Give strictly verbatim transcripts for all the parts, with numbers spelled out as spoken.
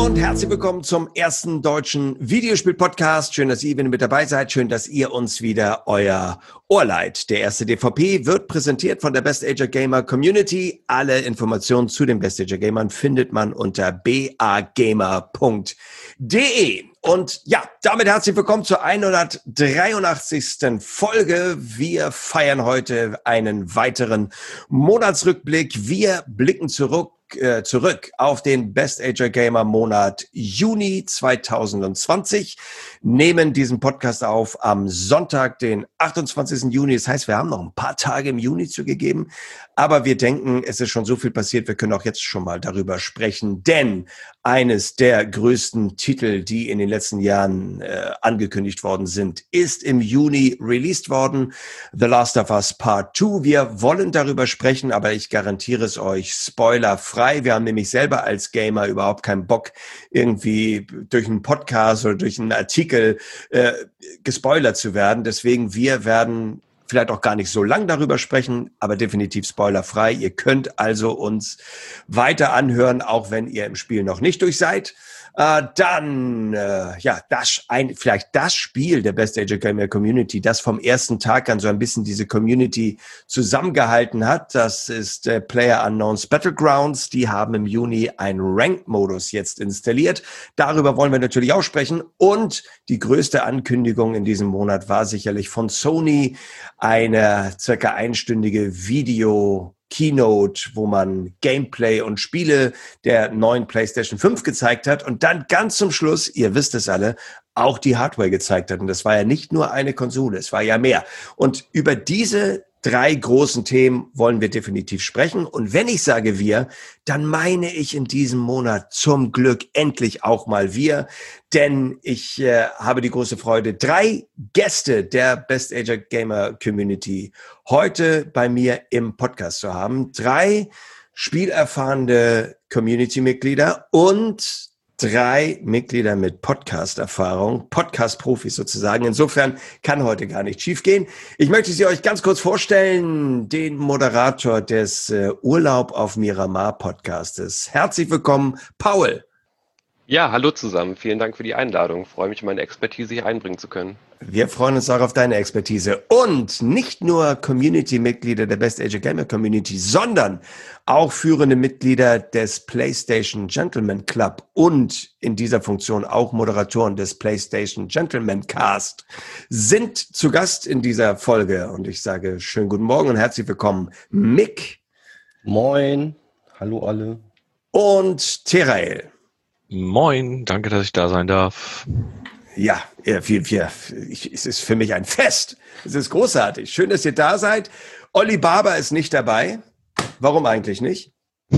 und herzlich willkommen zum ersten deutschen Videospiel-Podcast. Schön, dass ihr wieder mit dabei seid. Schön, dass ihr uns wieder euer Ohr leiht. Der erste D V P wird präsentiert von der Best Ager Gamer Community. Alle Informationen zu den Best Ager Gamern findet man unter b a gamer punkt d e. Und ja, damit herzlich willkommen zur hundertdreiundachtzigsten Folge. Wir feiern heute einen weiteren Monatsrückblick. Wir blicken zurück äh, zurück auf den Best Ager Gamer Monat Juni zweitausendzwanzig, nehmen diesen Podcast auf am Sonntag, den achtundzwanzigsten Juni. Das heißt, wir haben noch ein paar Tage im Juni zugegeben, aber wir denken, es ist schon so viel passiert, wir können auch jetzt schon mal darüber sprechen, denn eines der größten Titel, die in den letzten Jahren äh, angekündigt worden sind, ist im Juni released worden, The Last of Us Part zwei. Wir wollen darüber sprechen, aber ich garantiere es euch, spoilerfrei. Wir haben nämlich selber als Gamer überhaupt keinen Bock, irgendwie durch einen Podcast oder durch einen Artikel äh, gespoilert zu werden. Deswegen, wir werden vielleicht auch gar nicht so lang darüber sprechen, aber definitiv spoilerfrei. Ihr könnt also uns weiter anhören, auch wenn ihr im Spiel noch nicht durch seid. Äh, dann, äh, ja, das ein, vielleicht das Spiel der Best Ager Gamer Community, das vom ersten Tag an so ein bisschen diese Community zusammengehalten hat. Das ist äh, PlayerUnknown's Battlegrounds. Die haben im Juni einen Ranked-Modus jetzt installiert. Darüber wollen wir natürlich auch sprechen. Und die größte Ankündigung in diesem Monat war sicherlich von Sony eine circa einstündige Video Keynote, wo man Gameplay und Spiele der neuen PlayStation fünf gezeigt hat und dann ganz zum Schluss, ihr wisst es alle, auch die Hardware gezeigt hat. Und das war ja nicht nur eine Konsole, es war ja mehr. Und über diese drei großen Themen wollen wir definitiv sprechen. Und wenn ich sage wir, dann meine ich in diesem Monat zum Glück endlich auch mal wir. Denn ich äh, habe die große Freude, drei Gäste der Best Ager Gamer Community heute bei mir im Podcast zu haben. Drei spielerfahrene Community-Mitglieder und drei Mitglieder mit Podcast-Erfahrung, Podcast-Profis sozusagen. Insofern kann heute gar nicht schief gehen. Ich möchte Sie euch ganz kurz vorstellen, den Moderator des äh, Urlaub auf Miramar Podcastes. Herzlich willkommen, Paul. Ja, hallo zusammen. Vielen Dank für die Einladung. Ich freue mich, meine Expertise hier einbringen zu können. Wir freuen uns auch auf deine Expertise. Und nicht nur Community-Mitglieder der Best Ager Gamer Community, sondern auch führende Mitglieder des PlayStation Gentleman Club und in dieser Funktion auch Moderatoren des PlayStation Gentleman Cast sind zu Gast in dieser Folge. Und ich sage schönen guten Morgen und herzlich willkommen, Mick. Moin. Hallo alle. Und Terael. Moin, danke, dass ich da sein darf. Ja, wir, wir, ich, es ist für mich ein Fest. Es ist großartig. Schön, dass ihr da seid. Olli Barber ist nicht dabei. Warum eigentlich nicht?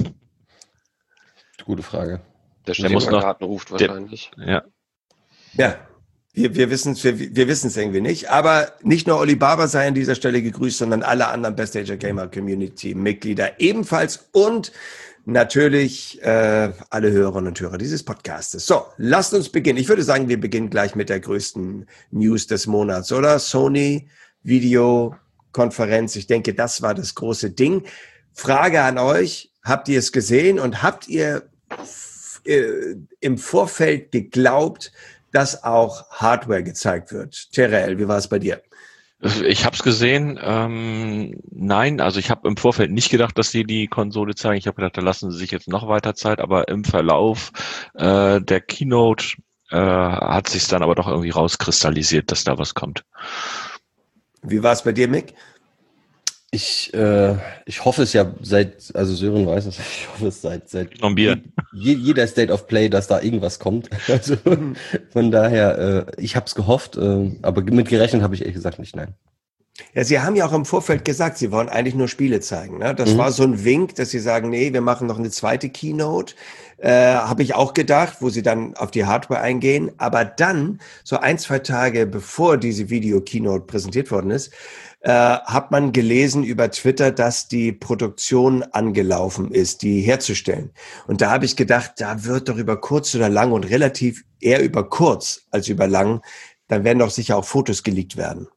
Gute Frage. Der Stefan ruft wahrscheinlich. Der, ja. Ja, wir, wir wissen es wir, wir wissen's irgendwie nicht. Aber nicht nur Olli Barber sei an dieser Stelle gegrüßt, sondern alle anderen Best Ager Gamer Community Mitglieder ebenfalls und natürlich äh, alle Hörerinnen und Hörer dieses Podcastes. So, lasst uns beginnen. Ich würde sagen, wir beginnen gleich mit der größten News des Monats, oder? Sony Videokonferenz. Ich denke, das war das große Ding. Frage an euch, habt ihr es gesehen und habt ihr äh, im Vorfeld geglaubt, dass auch Hardware gezeigt wird? Terrell, wie war es bei dir? Ich habe es gesehen. Ähm, nein, also ich habe im Vorfeld nicht gedacht, dass sie die Konsole zeigen. Ich habe gedacht, da lassen sie sich jetzt noch weiter Zeit. Aber im Verlauf äh, der Keynote äh, hat sich dann aber doch irgendwie rauskristallisiert, dass da was kommt. Wie war es bei dir, Mick? Ich, äh, ich hoffe es ja seit, also Sören weiß es, ich hoffe es seit, seit Noch ein Bier. Je, jeder State of Play, dass da irgendwas kommt. Also von daher, äh, ich habe es gehofft, äh, aber mit gerechnet habe ich ehrlich gesagt nicht, nein. Ja, Sie haben ja auch im Vorfeld gesagt, Sie wollen eigentlich nur Spiele zeigen. Ne? Das Mhm. war so ein Wink, dass Sie sagen, nee, wir machen noch eine zweite Keynote. Äh, habe ich auch gedacht, wo Sie dann auf die Hardware eingehen. Aber dann, so ein, zwei Tage bevor diese Video-Keynote präsentiert worden ist, äh, hat man gelesen über Twitter, dass die Produktion angelaufen ist, die herzustellen. Und da habe ich gedacht, da wird doch über kurz oder lang und relativ eher über kurz als über lang, dann werden doch sicher auch Fotos geleakt werden.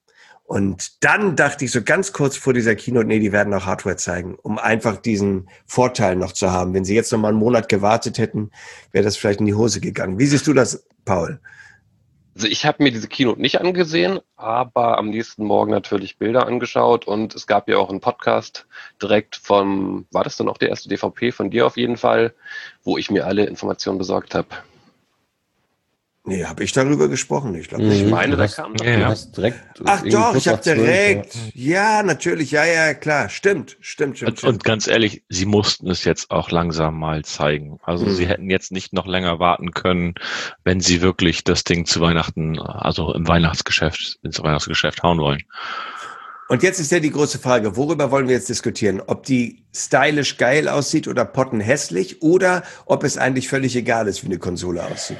Und dann dachte ich so ganz kurz vor dieser Keynote, nee, die werden auch Hardware zeigen, um einfach diesen Vorteil noch zu haben. Wenn sie jetzt noch mal einen Monat gewartet hätten, wäre das vielleicht in die Hose gegangen. Wie siehst du das, Paul? Also ich habe mir diese Keynote nicht angesehen, aber am nächsten Morgen natürlich Bilder angeschaut und es gab ja auch einen Podcast direkt vom, war das dann auch der erste D V P von dir auf jeden Fall, wo ich mir alle Informationen besorgt habe. Nee, habe ich darüber gesprochen? Ich glaube Ich nicht. meine, du da hast, kam du Ja, ja. hast direkt Ach irgendwie doch, kurz ich habe nach zwölf, direkt. ja. Ja, natürlich, ja, ja, klar. Stimmt, stimmt, stimmt. Und, stimmt. und ganz ehrlich, sie mussten es jetzt auch langsam mal zeigen. Also Mhm. sie hätten jetzt nicht noch länger warten können, wenn sie wirklich das Ding zu Weihnachten, also im Weihnachtsgeschäft, ins Weihnachtsgeschäft hauen wollen. Und jetzt ist ja die große Frage, worüber wollen wir jetzt diskutieren? Ob die stylisch geil aussieht oder pottenhässlich oder ob es eigentlich völlig egal ist, wie eine Konsole aussieht.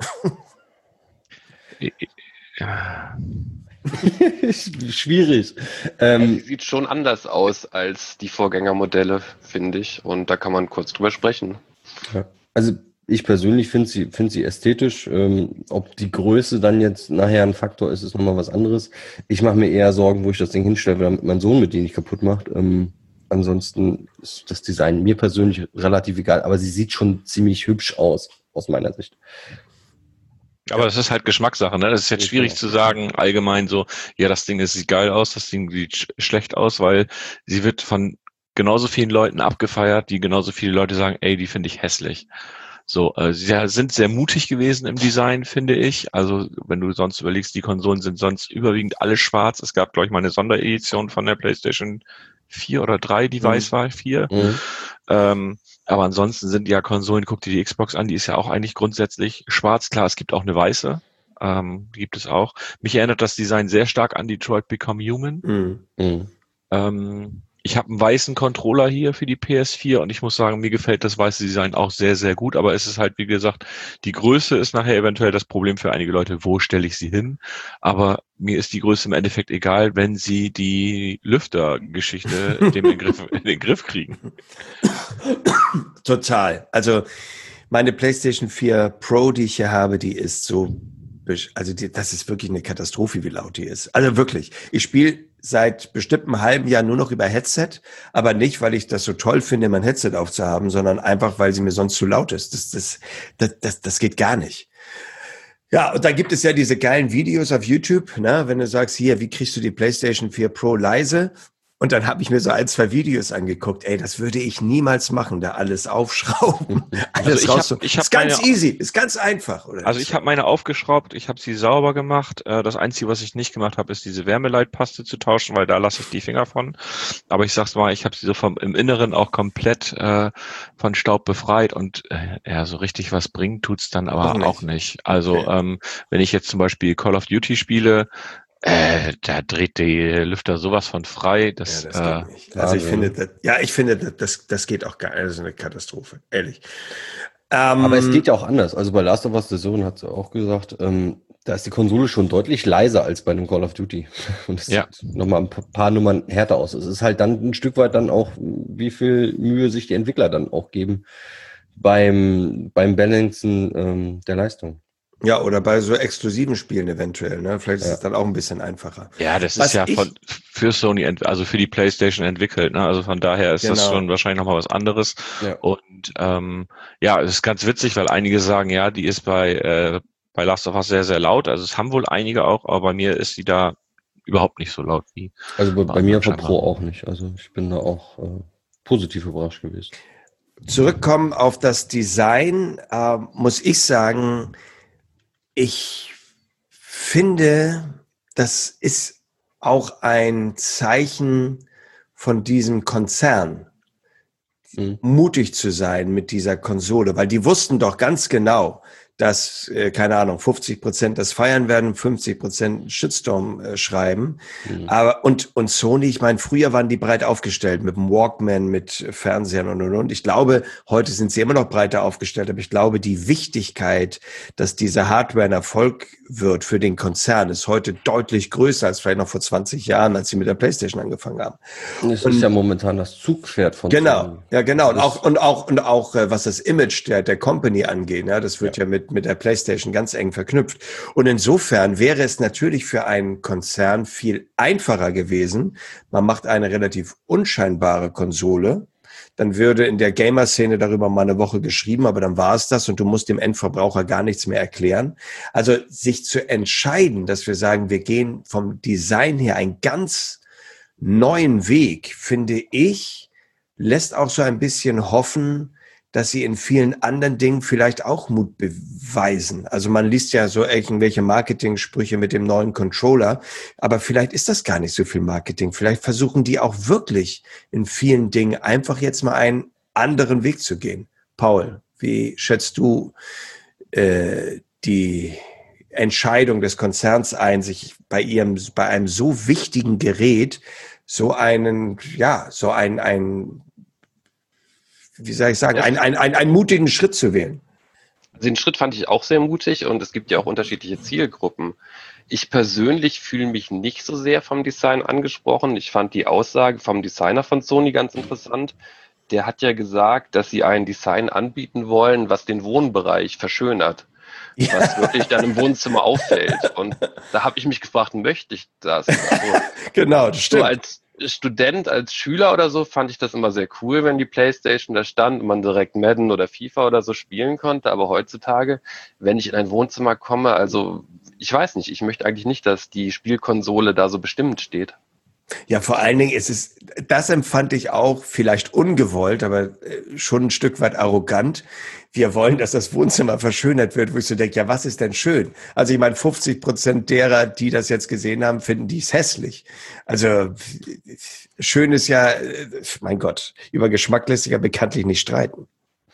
Ja. Schwierig. Ähm, Ähm, die sieht schon anders aus als die Vorgängermodelle, finde ich. Und da kann man kurz drüber sprechen. ja. Also ich persönlich finde sie, finde sie ästhetisch. Ähm, ob die Größe dann jetzt nachher ein Faktor ist, ist nochmal was anderes. Ich mache mir eher Sorgen, wo ich das Ding hinstelle, damit mein Sohn mit denen nicht kaputt macht. Ähm, ansonsten ist das Design mir persönlich relativ egal, aber sie sieht schon ziemlich hübsch aus, aus meiner Sicht. Aber das ist halt Geschmackssache, ne? Das ist jetzt schwierig zu sagen, allgemein so, ja, das Ding das sieht geil aus, das Ding sieht sch schlecht aus, weil sie wird von genauso vielen Leuten abgefeiert, die genauso viele Leute sagen, ey, die finde ich hässlich. So, äh, sie sind sehr mutig gewesen im Design, finde ich. Also, wenn du sonst überlegst, die Konsolen sind sonst überwiegend alle schwarz. Es gab, glaube ich, mal eine Sonderedition von der PlayStation vier oder drei, die Mhm. weiß war, vier. Mhm. Ähm, aber ansonsten sind ja Konsolen, guck dir die Xbox an, die ist ja auch eigentlich grundsätzlich schwarz. Klar, es gibt auch eine weiße, ähm, die gibt es auch. Mich erinnert das Design sehr stark an Detroit Become Human. Mhm. Mhm. Ähm, ich habe einen weißen Controller hier für die P S vier und ich muss sagen, mir gefällt das weiße Design auch sehr, sehr gut. Aber es ist halt, wie gesagt, die Größe ist nachher eventuell das Problem für einige Leute. Wo stelle ich sie hin? Aber mir ist die Größe im Endeffekt egal, wenn sie die Lüftergeschichte in den Griff, in den Griff kriegen. Total. Also meine PlayStation vier Pro, die ich hier habe, die ist so, also die, das ist wirklich eine Katastrophe, wie laut die ist. Also wirklich. Ich spiele seit bestimmt einem halben Jahr nur noch über Headset, aber nicht, weil ich das so toll finde, mein Headset aufzuhaben, sondern einfach, weil sie mir sonst zu laut ist. Das, das, das, das, das geht gar nicht. Ja, und da gibt es ja diese geilen Videos auf YouTube, ne, wenn du sagst, hier, wie kriegst du die PlayStation vier Pro leise? Und dann habe ich mir so ein, zwei Videos angeguckt. Ey, das würde ich niemals machen, da alles aufschrauben, alles Also ich raus. hab- ich hab ist ganz meine- easy, ist ganz einfach. Oder Also nicht ich so? habe meine aufgeschraubt, ich habe sie sauber gemacht. Äh, Das Einzige, was ich nicht gemacht habe, ist diese Wärmeleitpaste zu tauschen, weil da lasse ich die Finger von. Aber ich sag's mal, ich habe sie so vom im Inneren auch komplett äh, von Staub befreit und äh, ja, so richtig was bringen tut's dann aber Auch nicht. auch nicht. Also Okay. ähm, wenn ich jetzt zum Beispiel Call of Duty spiele, äh, da dreht die Lüfter sowas von frei. Das, Ja, das äh, geht nicht. Also ich Wahnsinn. finde, das, ja, ich finde, das- das, das geht auch gar nicht. Das ist eine Katastrophe, ehrlich. Ähm, Aber es geht ja auch anders. Also bei Last of Us, der Sohn hat auch gesagt, ähm, da ist die Konsole schon deutlich leiser als bei einem Call of Duty. Und es Ja. sieht nochmal ein pa- paar Nummern härter aus. Es ist halt dann ein Stück weit dann auch, wie viel Mühe sich die Entwickler dann auch geben beim, beim Balancen ähm, der Leistung. Ja, oder bei so exklusiven Spielen eventuell. Ne? Vielleicht ist Ja. es dann auch ein bisschen einfacher. Ja, das Was ist ja ich- von, für Sony, ent- also für die PlayStation entwickelt. Ne? Also von daher ist das Genau. schon wahrscheinlich nochmal was anderes. Ja. Und ähm, ja, es ist ganz witzig, weil einige sagen, ja, die ist bei, äh, bei Last of Us sehr, sehr laut. Also es haben wohl einige auch, aber bei mir ist die da überhaupt nicht so laut wie. Also bei, Bei bei mir anderen von Pro auch nicht. Also ich bin da auch äh, positiv überrascht gewesen. Zurückkommen auf das Design, äh, muss ich sagen, ich finde, das ist auch ein Zeichen von diesem Konzern, Mhm. mutig zu sein mit dieser Konsole, weil die wussten doch ganz genau, dass, äh, keine Ahnung, fünfzig Prozent das feiern werden, fünfzig Prozent einen Shitstorm äh, schreiben. Mhm. Aber und, und Sony, ich meine, früher waren die breit aufgestellt mit dem Walkman, mit Fernsehern und und und. Ich glaube, heute sind sie immer noch breiter aufgestellt, aber ich glaube, die Wichtigkeit, dass diese Hardware ein Erfolg wird für den Konzern, ist heute deutlich größer als vielleicht noch vor zwanzig Jahren, als sie mit der PlayStation angefangen haben. Es Und- ist ja momentan das Zugpferd von Genau, Sony. ja genau. Und Das- auch, und auch, und auch, äh, was das Image der, der Company angeht, ja, das wird ja, mit, mit, mit der PlayStation ganz eng verknüpft. Und insofern wäre es natürlich für einen Konzern viel einfacher gewesen. Man macht eine relativ unscheinbare Konsole. Dann würde in der Gamer-Szene darüber mal eine Woche geschrieben, aber dann war es das und du musst dem Endverbraucher gar nichts mehr erklären. Also sich zu entscheiden, dass wir sagen, wir gehen vom Design her einen ganz neuen Weg, finde ich, lässt auch so ein bisschen hoffen, dass sie in vielen anderen Dingen vielleicht auch Mut beweisen. Also man liest ja so irgendwelche Marketing-Sprüche mit dem neuen Controller, aber vielleicht ist das gar nicht so viel Marketing. Vielleicht versuchen die auch wirklich in vielen Dingen einfach jetzt mal einen anderen Weg zu gehen. Paul, wie schätzt du äh, die Entscheidung des Konzerns ein, sich bei ihrem, bei einem so wichtigen Gerät so einen, ja, so ein, ein wie soll ich sagen, ja. einen, einen, einen, einen mutigen Schritt zu wählen? Den Schritt fand ich auch sehr mutig und es gibt ja auch unterschiedliche Zielgruppen. Ich persönlich fühle mich nicht so sehr vom Design angesprochen. Ich fand die Aussage vom Designer von Sony ganz interessant. Der hat ja gesagt, dass sie ein Design anbieten wollen, was den Wohnbereich verschönert. Ja. Was wirklich dann im Wohnzimmer auffällt. Und da habe ich mich gefragt, möchte ich das? Also, genau, das stimmt. So als Student, als Schüler oder so fand ich das immer sehr cool, wenn die PlayStation da stand und man direkt Madden oder FIFA oder so spielen konnte. Aber heutzutage, wenn ich in ein Wohnzimmer komme, also ich weiß nicht, ich möchte eigentlich nicht, dass die Spielkonsole da so bestimmt steht. Ja, vor allen Dingen ist es, das empfand ich auch vielleicht ungewollt, aber schon ein Stück weit arrogant. Wir wollen, dass das Wohnzimmer verschönert wird, wo ich so denke, ja, was ist denn schön? Also ich meine, fünfzig Prozent derer, die das jetzt gesehen haben, finden dies hässlich. Also schön ist ja, mein Gott, über Geschmack lässt sich ja bekanntlich nicht streiten.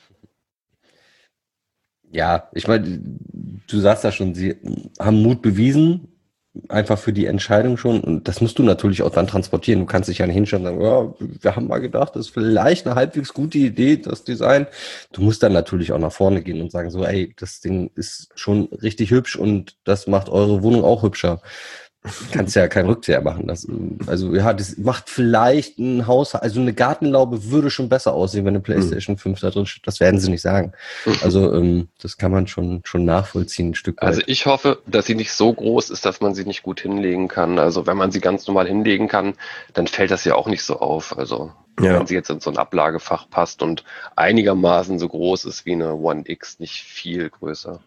Ja, ich meine, du sagst ja schon, sie haben Mut bewiesen, einfach für die Entscheidung schon. Und das musst du natürlich auch dann transportieren. Du kannst dich ja nicht hinstellen und sagen, ja, wir haben mal gedacht, das ist vielleicht eine halbwegs gute Idee, das Design. Du musst dann natürlich auch nach vorne gehen und sagen so, ey, das Ding ist schon richtig hübsch und das macht eure Wohnung auch hübscher. Kannst ja keinen Rückzieher machen. Das, also ja, das macht vielleicht ein Haus, also eine Gartenlaube würde schon besser aussehen, wenn eine PlayStation mhm. fünf da drin steht. Das werden sie nicht sagen. Also ähm, das kann man schon schon nachvollziehen, ein Stück weit. Also ich hoffe, dass sie nicht so groß ist, dass man sie nicht gut hinlegen kann. Also wenn man sie ganz normal hinlegen kann, dann fällt das ja auch nicht so auf. Also ja. Wenn sie jetzt in so ein Ablagefach passt und einigermaßen so groß ist wie eine One X, nicht viel größer.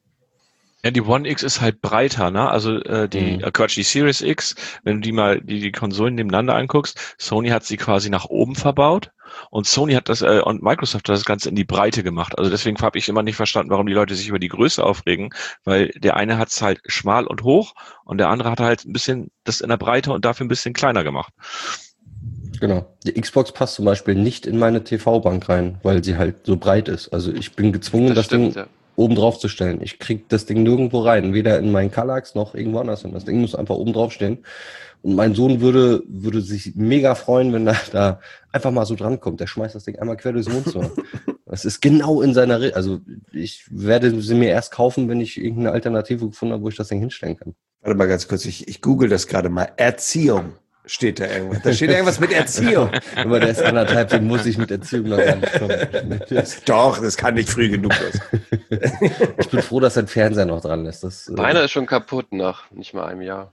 Ja, die One X ist halt breiter, ne? Also äh, die mhm. äh, Quatsch, die Series X, wenn du die mal die, die Konsolen nebeneinander anguckst, Sony hat sie quasi nach oben verbaut und Sony hat das äh, und Microsoft hat das Ganze in die Breite gemacht. Also deswegen habe ich immer nicht verstanden, warum die Leute sich über die Größe aufregen, weil der eine hat es halt schmal und hoch und der andere hat halt ein bisschen das in der Breite und dafür ein bisschen kleiner gemacht. Genau. Die Xbox passt zum Beispiel nicht in meine T V-Bank rein, weil sie halt so breit ist. Also ich bin gezwungen, das, das stimmt, Ding ja. oben drauf zu stellen. Ich krieg das Ding nirgendwo rein, weder in meinen Kallax noch irgendwo anders hin. Das Ding muss einfach oben drauf stehen. Und mein Sohn würde würde sich mega freuen, wenn er da einfach mal so drankommt. Der schmeißt das Ding einmal quer durchs Wohnzimmer. Das ist genau in seiner Re- Also ich werde sie mir erst kaufen, wenn ich irgendeine Alternative gefunden habe, wo ich das Ding hinstellen kann. Warte mal ganz kurz, ich, ich google das gerade mal. Erziehung. Steht da irgendwas? Da steht irgendwas mit Erziehung. Aber der ist anderthalb, den muss ich mit Erziehung noch gar nicht kommen. Doch, das kann nicht früh genug sein. Ich bin froh, dass sein Fernseher noch dran ist. Das, Meiner äh, ist schon kaputt nach nicht mal einem Jahr.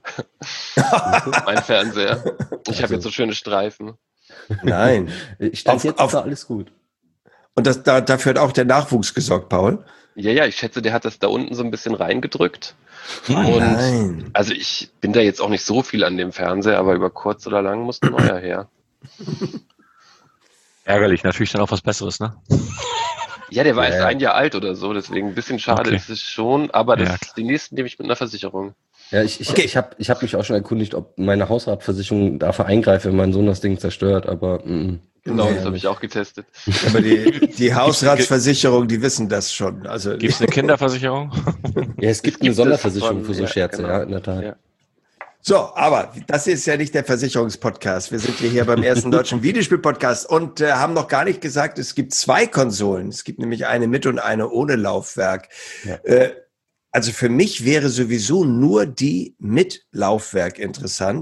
Mein Fernseher. Ich also. habe jetzt so schöne Streifen. Nein. Ich stand jetzt auf, ist alles gut. Und das, da, dafür hat auch der Nachwuchs gesorgt, Paul? Ja, ja, ich schätze, der hat das da unten so ein bisschen reingedrückt. Oh, und nein. Also ich bin da jetzt auch nicht so viel an dem Fernseher, aber über kurz oder lang muss ein neuer her. Ärgerlich, natürlich dann auch was Besseres, ne? Ja, der war ja, erst ja. ein Jahr alt oder so, deswegen ein bisschen schade okay. ist es schon, aber das Ja. ist die nächsten nehme ich mit einer Versicherung. Ja, ich, ich, Okay. ich habe ich hab mich auch schon erkundigt, ob meine Hausratversicherung dafür eingreift, wenn mein Sohn das Ding zerstört, aber mm, Genau, Nee, das habe ich auch getestet. Aber die, die Hausratsversicherung, die wissen das schon. Also Gibt es eine Kinderversicherung? ja, es gibt Es eine gibt Sonderversicherung es für so von- Scherze, ja, ja, genau. in der Tat. Ja. So, aber das ist ja nicht der Versicherungspodcast. Wir sind hier, hier beim ersten deutschen Videospiel-Podcast und äh, haben noch gar nicht gesagt, es gibt zwei Konsolen. Es gibt nämlich eine mit und eine ohne Laufwerk. Ja. Äh, also für mich wäre sowieso nur die mit Laufwerk interessant.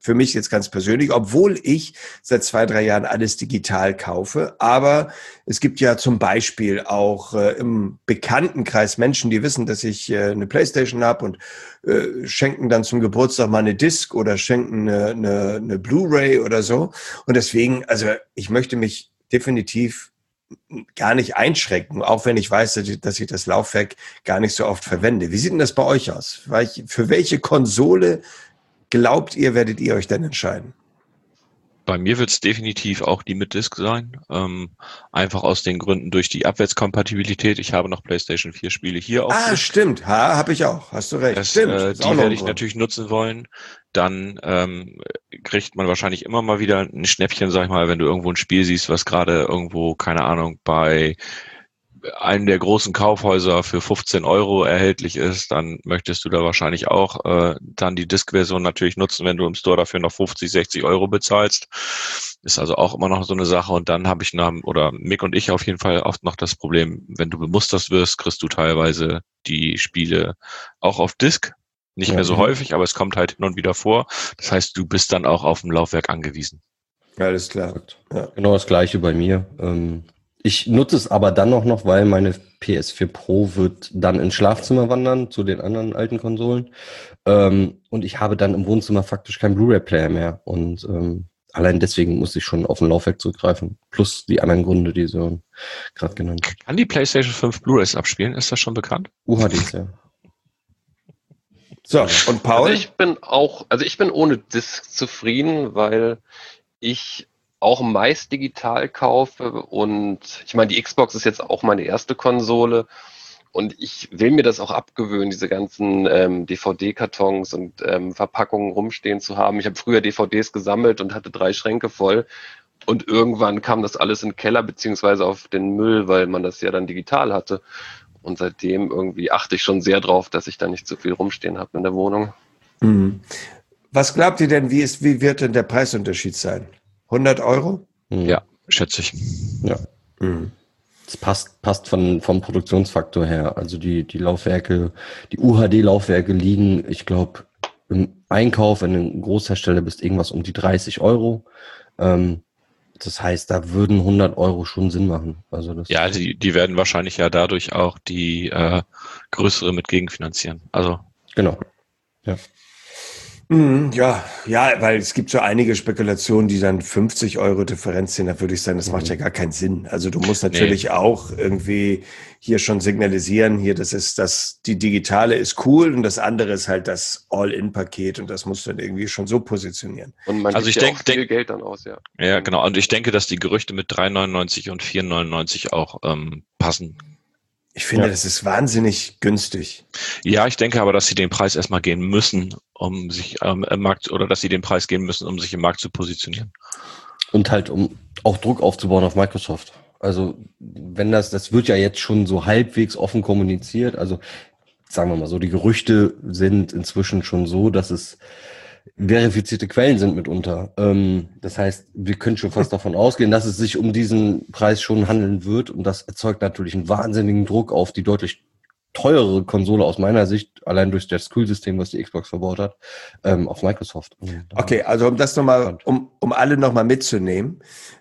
für mich jetzt ganz persönlich, obwohl ich seit zwei, drei Jahren alles digital kaufe. Aber es gibt ja zum Beispiel auch äh, im Bekanntenkreis Menschen, die wissen, dass ich äh, eine Playstation habe und äh, schenken dann zum Geburtstag mal eine Disc oder schenken eine, eine, eine Blu-ray oder so. Und deswegen, also ich möchte mich definitiv gar nicht einschränken, auch wenn ich weiß, dass ich das Laufwerk gar nicht so oft verwende. Wie sieht denn das bei euch aus? Für welche Konsole glaubt ihr, werdet ihr euch denn entscheiden? Bei mir wird es definitiv auch die mit Disk sein. Ähm, einfach aus den Gründen durch die Abwärtskompatibilität. Ich habe noch PlayStation vier Spiele hier auf Ah, Disk. Stimmt. Ha, habe ich auch. Hast du recht. Das, stimmt. äh, Ist auch die noch werde ein ich Grund. natürlich nutzen wollen. Dann ähm, kriegt man wahrscheinlich immer mal wieder ein Schnäppchen, sag ich mal, wenn du irgendwo ein Spiel siehst, was gerade irgendwo, keine Ahnung, bei einem der großen Kaufhäuser für fünfzehn Euro erhältlich ist, dann möchtest du da wahrscheinlich auch äh, dann die Disk-Version natürlich nutzen, wenn du im Store dafür noch fünfzig, sechzig Euro bezahlst. Ist also auch immer noch so eine Sache. Und dann habe ich noch, oder Mick und ich auf jeden Fall oft noch das Problem, wenn du bemustert wirst, kriegst du teilweise die Spiele auch auf Disk. Nicht Ja, mehr so mhm. häufig, aber es kommt halt hin und wieder vor. Das heißt, du bist dann auch auf dem Laufwerk angewiesen. Ja, alles klar. Ja. Genau das Gleiche bei mir. Ähm, ich nutze es aber dann auch noch, weil meine P S vier Pro wird dann ins Schlafzimmer wandern zu den anderen alten Konsolen. Ähm, und ich habe dann im Wohnzimmer faktisch keinen Blu-ray-Player mehr. Und ähm, allein deswegen muss ich schon auf ein Laufwerk zurückgreifen. Plus die anderen Gründe, die Sie gerade genannt haben. Kann die PlayStation fünf Blu-rays abspielen? Ist das schon bekannt? U H Ds, ja. So, und Paul? Also ich bin auch, also ich bin ohne Disk zufrieden, weil ich auch meist digital kaufe und ich meine, die Xbox ist jetzt auch meine erste Konsole und ich will mir das auch abgewöhnen, diese ganzen ähm, D V D-Kartons und ähm, Verpackungen rumstehen zu haben. Ich habe früher D V Ds gesammelt und hatte drei Schränke voll und irgendwann kam das alles in den Keller beziehungsweise auf den Müll, weil man das ja dann digital hatte. Und seitdem irgendwie achte ich schon sehr drauf, dass ich da nicht zu viel rumstehen habe in der Wohnung. Mhm. Was glaubt ihr denn, wie, ist, wie wird denn der Preisunterschied sein? hundert Euro? Mhm. Ja, schätze ich. Ja. Mhm. Das passt, passt von, vom Produktionsfaktor her. Also die, die Laufwerke, die U H D-Laufwerke liegen, ich glaube, im Einkauf, wenn du ein Großhersteller bist, irgendwas um die dreißig Euro. Ähm, das heißt, da würden hundert Euro schon Sinn machen. Also das Ja, die, die werden wahrscheinlich ja dadurch auch die äh, größere mit gegenfinanzieren. Also genau. Ja. Mhm, ja, ja, weil es gibt so einige Spekulationen, die dann fünfzig Euro Differenz sind. Da würde ich sagen, das macht ja gar keinen Sinn. Also du musst natürlich Nee. auch irgendwie hier schon signalisieren, hier, das ist das, die digitale ist cool und das andere ist halt das All-In-Paket und das musst du dann irgendwie schon so positionieren. Und man Also gibt ich ja denk- auch viel denk- Geld dann aus, ja. ja, genau. Und ich denke, dass die Gerüchte mit drei neunundneunzig und vier neunundneunzig auch ähm, passen. Ich finde, Ja. das ist wahnsinnig günstig. Ja, ich denke aber, dass sie den Preis erstmal gehen müssen, um sich ähm, im Markt, oder dass sie den Preis gehen müssen, um sich im Markt zu positionieren. Und halt, um auch Druck aufzubauen auf Microsoft. Also, wenn das, das wird ja jetzt schon so halbwegs offen kommuniziert. Also, sagen wir mal so, die Gerüchte sind inzwischen schon so, dass es verifizierte Quellen sind mitunter. Ähm, das heißt, wir können schon fast davon ausgehen, dass es sich um diesen Preis schon handeln wird. Und das erzeugt natürlich einen wahnsinnigen Druck auf die deutlich teurere Konsole aus meiner Sicht, allein durch das Skill-System, was die Xbox verbaut hat, ähm, auf Microsoft. Okay, also um das nochmal, um, um alle nochmal mitzunehmen,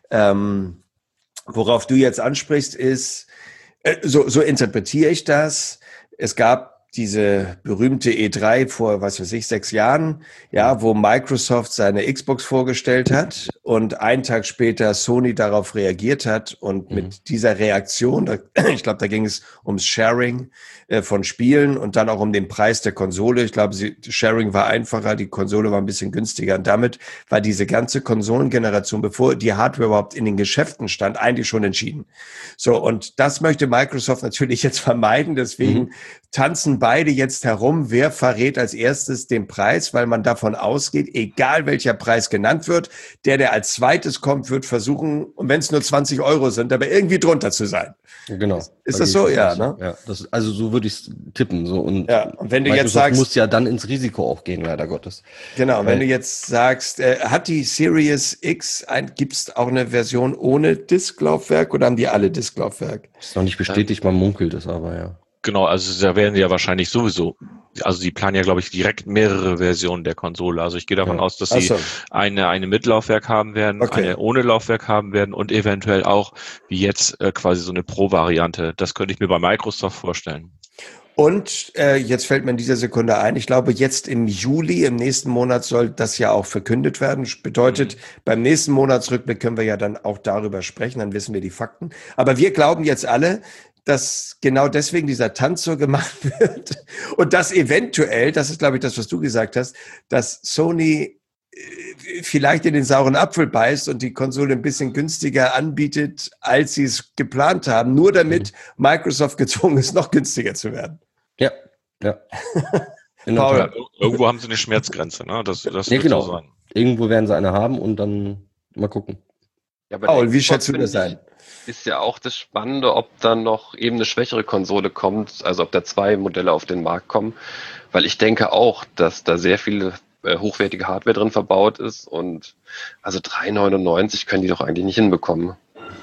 ähm, worauf du jetzt ansprichst, ist, äh, so, so interpretiere ich das. Es gab diese berühmte E drei vor, was weiß ich, sechs Jahren, ja, wo Microsoft seine Xbox vorgestellt hat und einen Tag später Sony darauf reagiert hat und Mhm. mit dieser Reaktion, da, ich glaube, da ging es ums Sharing äh, von Spielen und dann auch um den Preis der Konsole. Ich glaube, sie, Sharing war einfacher, die Konsole war ein bisschen günstiger und damit war diese ganze Konsolengeneration, bevor die Hardware überhaupt in den Geschäften stand, eigentlich schon entschieden. So, und das möchte Microsoft natürlich jetzt vermeiden, deswegen Mhm. tanzen beide jetzt herum, wer verrät als erstes den Preis, weil man davon ausgeht, egal welcher Preis genannt wird, der, der als zweites kommt, wird versuchen, und wenn es nur zwanzig Euro sind, aber irgendwie drunter zu sein. Genau. Ist, ist Da das gehe so? ich Ja, mit. ne? Ja, das, also so würde ich es tippen. So. Und Ja, und wenn du Microsoft jetzt sagst, muss ja dann ins Risiko auch gehen, leider Gottes. genau, und wenn Weil- du jetzt sagst, äh, hat die Series X, ein, gibt's auch eine Version ohne Disklaufwerk oder haben die alle Disklaufwerk? Ist noch nicht bestätigt, man munkelt es aber, ja. Genau, also da werden ja wahrscheinlich sowieso, also die planen ja, glaube ich, direkt mehrere Versionen der Konsole. Also ich gehe davon Ja. aus, dass Ach sie so. eine, eine mit Laufwerk haben werden, Okay. eine ohne Laufwerk haben werden und eventuell auch, wie jetzt, äh, quasi so eine Pro-Variante. Das könnte ich mir bei Microsoft vorstellen. Und äh, jetzt fällt mir in dieser Sekunde ein, ich glaube, jetzt im Juli, im nächsten Monat soll das ja auch verkündet werden. Bedeutet, mhm. beim nächsten Monatsrückblick können wir ja dann auch darüber sprechen, dann wissen wir die Fakten. Aber wir glauben jetzt alle, dass genau deswegen dieser Tanz so gemacht wird und dass eventuell, das ist, glaube ich, das, was du gesagt hast, dass Sony vielleicht in den sauren Apfel beißt und die Konsole ein bisschen günstiger anbietet, als sie es geplant haben, nur damit mhm. Microsoft gezwungen ist, noch günstiger zu werden. Ja, ja. Paul. Ja, irgendwo haben sie eine Schmerzgrenze, ne? Das, das ja, wird genau. so sein. Irgendwo werden sie eine haben und dann mal gucken. Ja, aber Paul, wie schätzt du das ein? Ist ja auch das Spannende, ob dann noch eben eine schwächere Konsole kommt, also ob da zwei Modelle auf den Markt kommen, weil ich denke auch, dass da sehr viele äh, hochwertige Hardware drin verbaut ist und also drei neunundneunzig können die doch eigentlich nicht hinbekommen.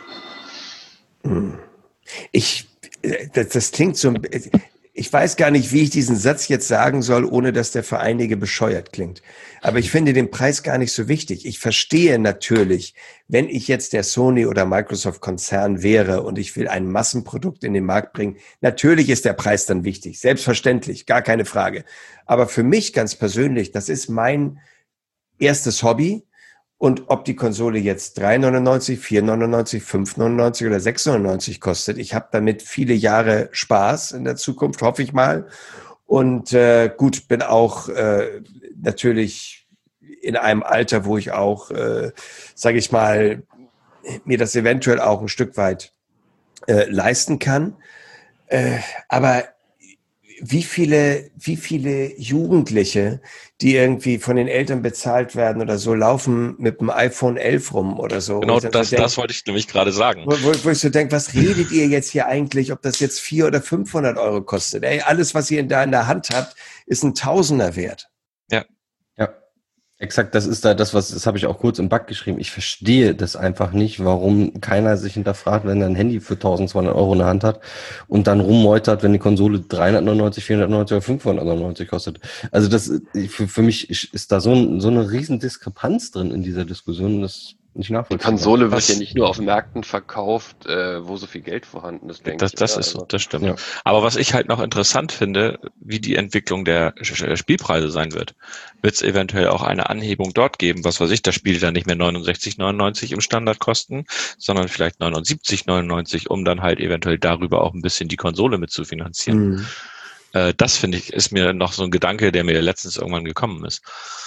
Ich, das, das klingt so, ich weiß gar nicht, wie ich diesen Satz jetzt sagen soll, ohne dass der für einige bescheuert klingt. Aber ich finde den Preis gar nicht so wichtig. Ich verstehe natürlich, wenn ich jetzt der Sony oder Microsoft Konzern wäre und ich will ein Massenprodukt in den Markt bringen, natürlich ist der Preis dann wichtig. Selbstverständlich, gar keine Frage. Aber für mich ganz persönlich, das ist mein erstes Hobby. Und ob die Konsole jetzt drei neunundneunzig, vier neunundneunzig, fünf neunundneunzig oder sechs neunundneunzig kostet, ich habe damit viele Jahre Spaß in der Zukunft, hoffe ich mal. Und äh, gut, bin auch äh, natürlich in einem Alter, wo ich auch, äh, sage ich mal, mir das eventuell auch ein Stück weit äh, leisten kann. Äh, aber wie viele, wie viele Jugendliche, die irgendwie von den Eltern bezahlt werden oder so, laufen mit dem iPhone elf rum oder so. Genau, das, das, so denk, das wollte ich nämlich gerade sagen. Wo, wo, wo ich so denke, was redet ihr jetzt hier eigentlich, ob das jetzt vierhundert oder fünfhundert Euro kostet? Ey, alles, was ihr da in der Hand habt, ist ein Tausender wert. Ja. Ja. Exakt, das ist da das, was, das habe ich auch kurz im Bug geschrieben. Ich verstehe das einfach nicht, warum keiner sich hinterfragt, wenn er ein Handy für eintausendzweihundert Euro in der Hand hat und dann rummeutert, wenn die Konsole dreihundertneunundneunzig, vierhundertneunzig oder fünfhundertneunundneunzig kostet. Also das, für, für mich ist da so, ein, so eine riesen Diskrepanz drin in dieser Diskussion, das nicht nachvollziehbar. Die Konsole wird ja nicht nur auf Märkten verkauft, äh, wo so viel Geld vorhanden ist, denke das, ich. Das oder? ist so, das stimmt. Ja. Aber was ich halt noch interessant finde, wie die Entwicklung der Spielpreise sein wird. Wird es eventuell auch eine Anhebung dort geben, was weiß ich, das Spiel dann nicht mehr neunundsechzig neunundneunzig im Standard kosten, sondern vielleicht neunundsiebzig neunundneunzig, um dann halt eventuell darüber auch ein bisschen die Konsole mit zu finanzieren. Mhm. Äh, das finde ich, ist mir noch so ein Gedanke, der mir letztens irgendwann gekommen ist.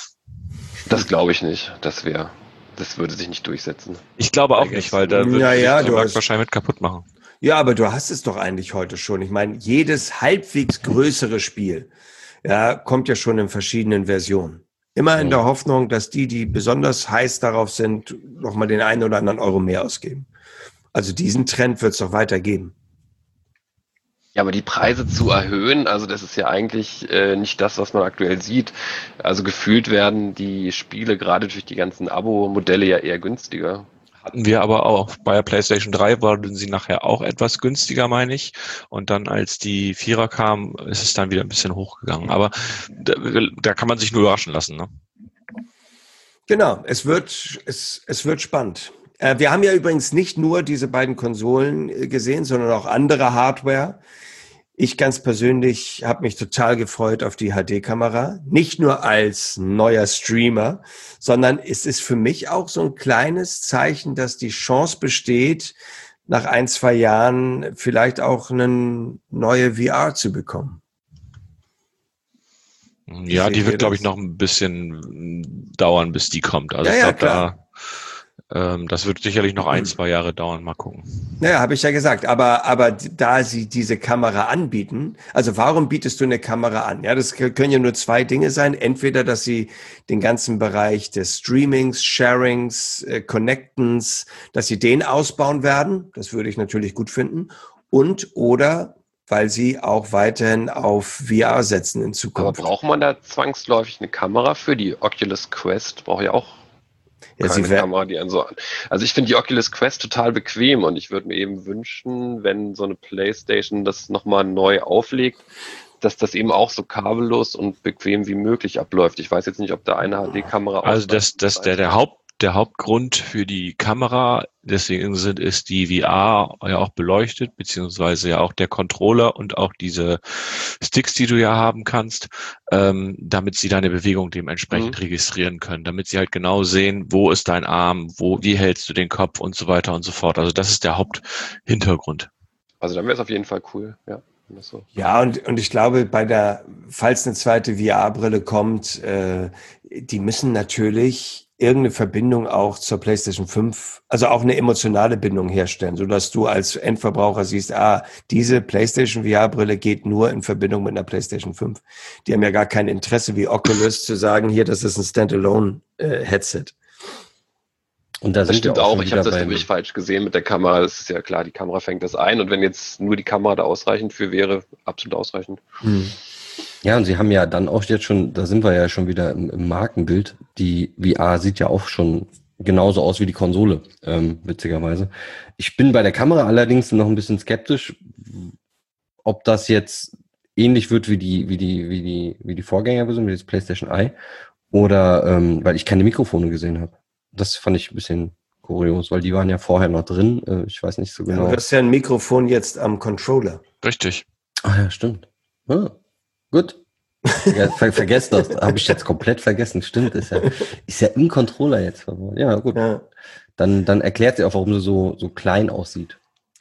Das glaube ich nicht. Das wäre, das würde sich nicht durchsetzen. Ich glaube auch nicht, weil da würde ja, ja, der Markt wahrscheinlich mit kaputt machen. Ja, aber du hast es doch eigentlich heute schon. Ich meine, jedes halbwegs größere Spiel, ja, kommt ja schon in verschiedenen Versionen. Immer in der Hoffnung, dass die, die besonders heiß darauf sind, nochmal den einen oder anderen Euro mehr ausgeben. Also diesen Trend wird es doch weitergeben. Ja, aber die Preise zu erhöhen, also das ist ja eigentlich äh, nicht das, was man aktuell sieht. Also gefühlt werden die Spiele gerade durch die ganzen Abo-Modelle ja eher günstiger. Hatten wir aber auch. Bei der PlayStation drei wurden sie nachher auch etwas günstiger, meine ich. Und dann, als die Vierer kam, ist es dann wieder ein bisschen hochgegangen. Aber da, da kann man sich nur überraschen lassen, ne? Genau, es wird, es, es wird spannend. Äh, wir haben ja übrigens nicht nur diese beiden Konsolen äh, gesehen, sondern auch andere Hardware. Ich ganz persönlich habe mich total gefreut auf die H D-Kamera. Nicht nur als neuer Streamer, sondern es ist für mich auch so ein kleines Zeichen, dass die Chance besteht, nach ein, zwei Jahren vielleicht auch eine neue V R zu bekommen. Ja, die wird, glaube ich, noch ein bisschen dauern, bis die kommt. Also ja, ich ja, glaube, da ähm, das wird sicherlich noch ein, zwei Jahre dauern. Mal gucken. Naja, habe ich ja gesagt. Aber aber da sie diese Kamera anbieten, also warum bietest du eine Kamera an? Ja, das können ja nur zwei Dinge sein. Entweder, dass sie den ganzen Bereich des Streamings, Sharings, äh, Connectens, dass sie den ausbauen werden. Das würde ich natürlich gut finden. Und oder weil sie auch weiterhin auf V R setzen in Zukunft. Aber braucht man da zwangsläufig eine Kamera für? Die Oculus Quest braucht ja auch Ja, Keine sie Kamera, die einen so an. Also ich finde die Oculus Quest total bequem und ich würde mir eben wünschen, wenn so eine PlayStation das nochmal neu auflegt, dass das eben auch so kabellos und bequem wie möglich abläuft. Ich weiß jetzt nicht, ob da eine H D-Kamera Also das, das, der, der Haupt, der Hauptgrund für die Kamera, deswegen sind, ist die V R ja auch beleuchtet, beziehungsweise ja auch der Controller und auch diese Sticks, die du ja haben kannst, ähm, damit sie deine Bewegung dementsprechend Mhm. registrieren können, damit sie halt genau sehen, wo ist dein Arm, wo, wie hältst du den Kopf und so weiter und so fort. Also das ist der Haupthintergrund. Also dann wäre es auf jeden Fall cool, ja. wenn das so- Ja, und, und ich glaube, bei der, falls eine zweite V R-Brille kommt, äh, die müssen natürlich irgendeine Verbindung auch zur PlayStation fünf, also auch eine emotionale Bindung herstellen, sodass du als Endverbraucher siehst, ah, diese PlayStation V R-Brille geht nur in Verbindung mit einer PlayStation fünf. Die haben ja gar kein Interesse wie Oculus zu sagen, hier, das ist ein Standalone-Headset. Und da Das sind stimmt wir auch, auch, schon ich habe wieder das beim- nämlich falsch gesehen mit der Kamera. Das ist ja klar, die Kamera fängt das ein und wenn jetzt nur die Kamera da ausreichend für wäre, absolut ausreichend. Hm. Ja, und sie haben ja dann auch jetzt schon, da sind wir ja schon wieder im, im Markenbild. Die V R sieht ja auch schon genauso aus wie die Konsole, ähm, witzigerweise. Ich bin bei der Kamera allerdings noch ein bisschen skeptisch, ob das jetzt ähnlich wird wie die, wie die, wie die, wie die Vorgängerversion, wie das PlayStation Eye, oder ähm, weil ich keine Mikrofone gesehen habe. Das fand ich ein bisschen kurios, weil die waren ja vorher noch drin. Äh, ich weiß nicht so Ja, genau. du hast ja ein Mikrofon jetzt am Controller. Richtig. Ah ja, stimmt. Ah, gut. Ja, ver vergesst das. Habe ich jetzt komplett vergessen. Stimmt, ist ja, ist ja im Controller jetzt verbaut. Ja, gut. Ja. Dann, dann erklärt sie auch, warum sie so, so klein aussieht.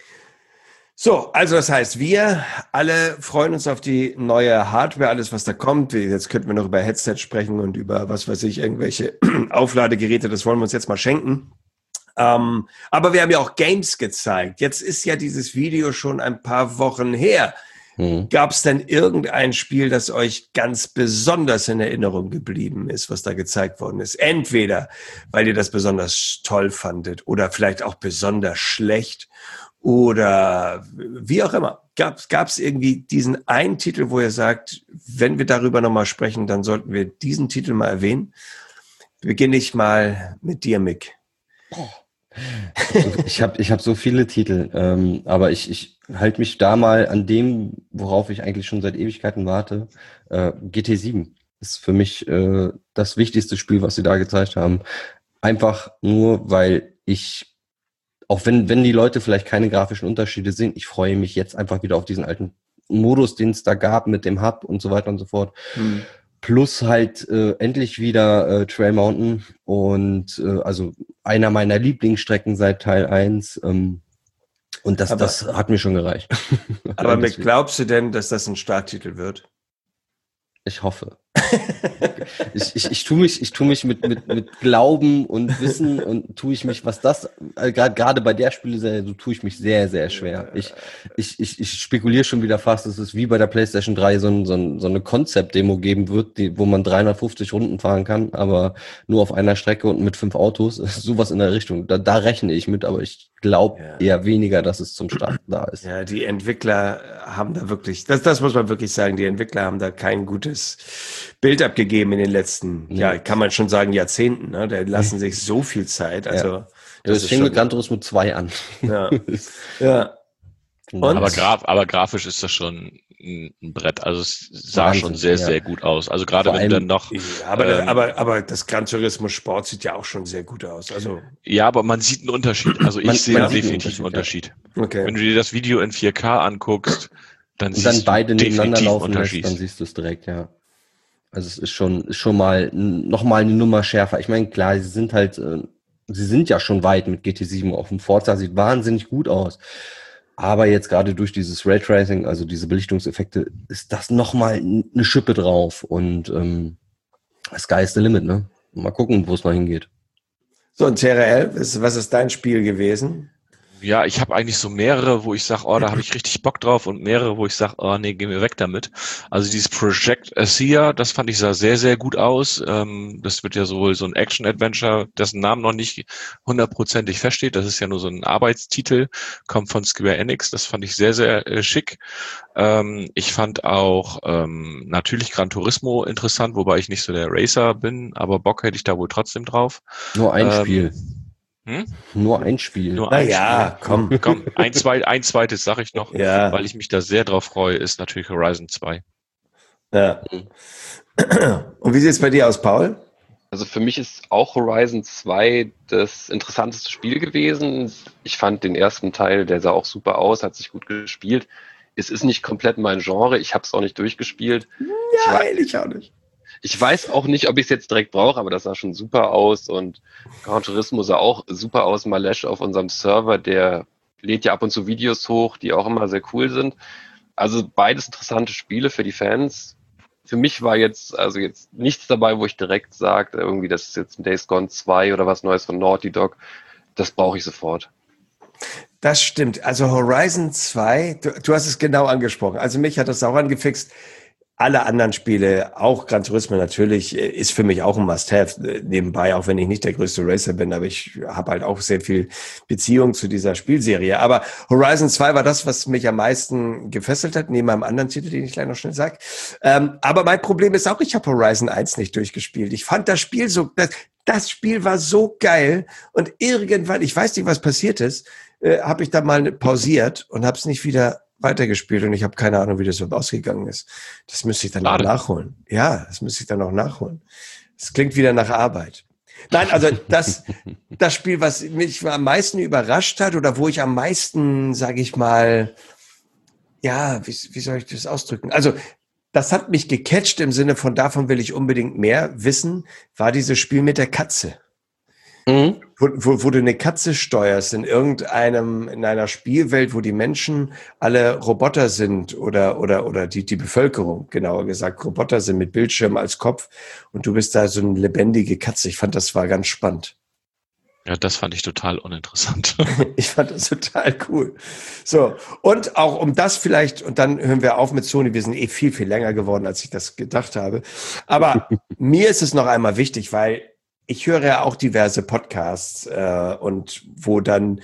So, also das heißt, wir alle freuen uns auf die neue Hardware, alles was da kommt. Jetzt könnten wir noch über Headset sprechen und über, was weiß ich, irgendwelche Aufladegeräte, das wollen wir uns jetzt mal schenken. Ähm, aber wir haben ja auch Games gezeigt. Jetzt ist ja dieses Video schon ein paar Wochen her. Hm. Gab es denn irgendein Spiel, das euch ganz besonders in Erinnerung geblieben ist, was da gezeigt worden ist? Entweder, weil ihr das besonders toll fandet oder vielleicht auch besonders schlecht oder wie auch immer. Gab es irgendwie diesen einen Titel, wo ihr sagt, wenn wir darüber nochmal sprechen, dann sollten wir diesen Titel mal erwähnen? Beginne ich mal mit dir, Mick. Ich habe ich hab so viele Titel, ähm, aber ich, ich halte mich da mal an dem, worauf ich eigentlich schon seit Ewigkeiten warte. Äh, G T sieben ist für mich äh, das wichtigste Spiel, was sie da gezeigt haben. Einfach nur, weil ich, auch wenn, wenn die Leute vielleicht keine grafischen Unterschiede sehen, ich freue mich jetzt einfach wieder auf diesen alten Modus, den es da gab mit dem Hub und so weiter und so fort. Hm. Plus halt äh, endlich wieder äh, Trail Mountain und äh, also einer meiner Lieblingsstrecken seit Teil eins. Ähm, und das, aber, das hat mir schon gereicht. Aber Mick, glaubst du denn, dass das ein Starttitel wird? Ich hoffe. ich, ich, ich tue mich, ich tue mich mit, mit, mit Glauben und Wissen und tue ich mich, was das, äh, gerade gerade bei der Spieleserie, so tue ich mich sehr, sehr schwer. Ich, ich, ich, ich spekuliere schon wieder fast, dass es wie bei der PlayStation drei so, ein, so, ein, so eine Konzept-Demo geben wird, die, wo man dreihundertfünfzig Runden fahren kann, aber nur auf einer Strecke und mit fünf Autos. Sowas in der Richtung. Da, da rechne ich mit, aber ich glaube ja. eher weniger, dass es zum Start da ist. Ja, die Entwickler haben da wirklich, das, das muss man wirklich sagen, die Entwickler haben da kein gutes Bild abgegeben in den letzten, nee. ja, kann man schon sagen, Jahrzehnten. Ne? Da lassen sich so viel Zeit. Also ja. Das, das fing mit Gran Turismo zwei an. Ja. ja. Und? Aber, graf, aber grafisch ist das schon ein Brett. Also es sah Wahnsinn, schon sehr, ja. sehr gut aus. Also gerade Vor wenn dann noch... Ja, aber, ähm, aber, aber das Gran Turismo Sport sieht ja auch schon sehr gut aus. Also ja, aber man sieht einen Unterschied. Also ich man, sehe man definitiv einen Unterschied. Ja. Okay. Wenn du dir das Video in vier K anguckst, dann Und siehst dann du beide nebeneinander laufen Unterschied. Lässt, dann siehst du es direkt, ja. Also es ist schon, ist schon mal noch mal eine Nummer schärfer. Ich meine, klar, sie sind halt, äh, sie sind ja schon weit mit G T sieben auf dem Forza, sieht wahnsinnig gut aus. Aber jetzt gerade durch dieses Raytracing, also diese Belichtungseffekte, ist das noch mal eine Schippe drauf. Und ähm, sky is the limit, ne? Mal gucken, wo es mal hingeht. So, und T R L, was ist dein Spiel gewesen? Ja, ich habe eigentlich so mehrere, wo ich sage, oh, da habe ich richtig Bock drauf und mehrere, wo ich sage, oh nee, geh mir weg damit. Also dieses Project Asia, das fand ich sah sehr, sehr gut aus. Ähm, das wird ja sowohl so ein Action-Adventure, dessen Namen noch nicht hundertprozentig feststeht. Das ist ja nur so ein Arbeitstitel, kommt von Square Enix. Das fand ich sehr, sehr äh, schick. Ähm, ich fand auch ähm, natürlich Gran Turismo interessant, wobei ich nicht so der Racer bin, aber Bock hätte ich da wohl trotzdem drauf. Nur ein Ähm, Spiel. Hm? Nur ein Spiel. Nur ein Naja, Spiel. komm. Komm, ein, zwei, ein zweites sage ich noch, Ja. weil ich mich da sehr drauf freue, ist natürlich Horizon zwei. Ja. Und wie sieht es bei dir aus, Paul? Also für mich ist auch Horizon zwei das interessanteste Spiel gewesen. Ich fand den ersten Teil, der sah auch super aus, hat sich gut gespielt. Es ist nicht komplett mein Genre, ich habe es auch nicht durchgespielt. Ja, ich auch nicht. Ich weiß auch nicht, ob ich es jetzt direkt brauche, aber das sah schon super aus und Gran Turismo sah auch super aus. Malesh auf unserem Server, der lädt ja ab und zu Videos hoch, die auch immer sehr cool sind. Also beides interessante Spiele für die Fans. Für mich war jetzt also jetzt nichts dabei, wo ich direkt sage, irgendwie das ist jetzt ein Days Gone zwei oder was Neues von Naughty Dog. Das brauche ich sofort. Das stimmt. Also Horizon zwei, du, du hast es genau angesprochen. Also mich hat das auch angefixt. Alle anderen Spiele, auch Gran Turismo natürlich, ist für mich auch ein Must-Have nebenbei, auch wenn ich nicht der größte Racer bin, aber ich habe halt auch sehr viel Beziehung zu dieser Spielserie. Aber Horizon zwei war das, was mich am meisten gefesselt hat, neben einem anderen Titel, den ich gleich noch schnell sage. Ähm, aber mein Problem ist auch, ich habe Horizon eins nicht durchgespielt. Ich fand das Spiel so, das, das Spiel war so geil und irgendwann, ich weiß nicht, was passiert ist, äh, habe ich da mal pausiert und habe es nicht wieder weitergespielt und ich habe keine Ahnung, wie das so ausgegangen ist. Das müsste ich dann noch nachholen. Ja, das müsste ich dann noch nachholen. Das klingt wieder nach Arbeit. Nein, also das, das Spiel, was mich am meisten überrascht hat oder wo ich am meisten, sage ich mal, ja, wie, wie soll ich das ausdrücken? Also das hat mich gecatcht im Sinne von davon will ich unbedingt mehr wissen, war dieses Spiel mit der Katze. Mhm. Wo, wo, wo du eine Katze steuerst in irgendeinem, in einer Spielwelt, wo die Menschen alle Roboter sind oder, oder, oder die, die Bevölkerung, genauer gesagt, Roboter sind mit Bildschirm als Kopf und du bist da so eine lebendige Katze. Ich fand, das war ganz spannend. Ja, das fand ich total uninteressant. Ich fand das total cool. So. Und auch um das vielleicht, und dann hören wir auf mit Sony. Wir sind eh viel, viel länger geworden, als ich das gedacht habe. Aber mir ist es noch einmal wichtig, weil ich höre ja auch diverse Podcasts äh, und wo dann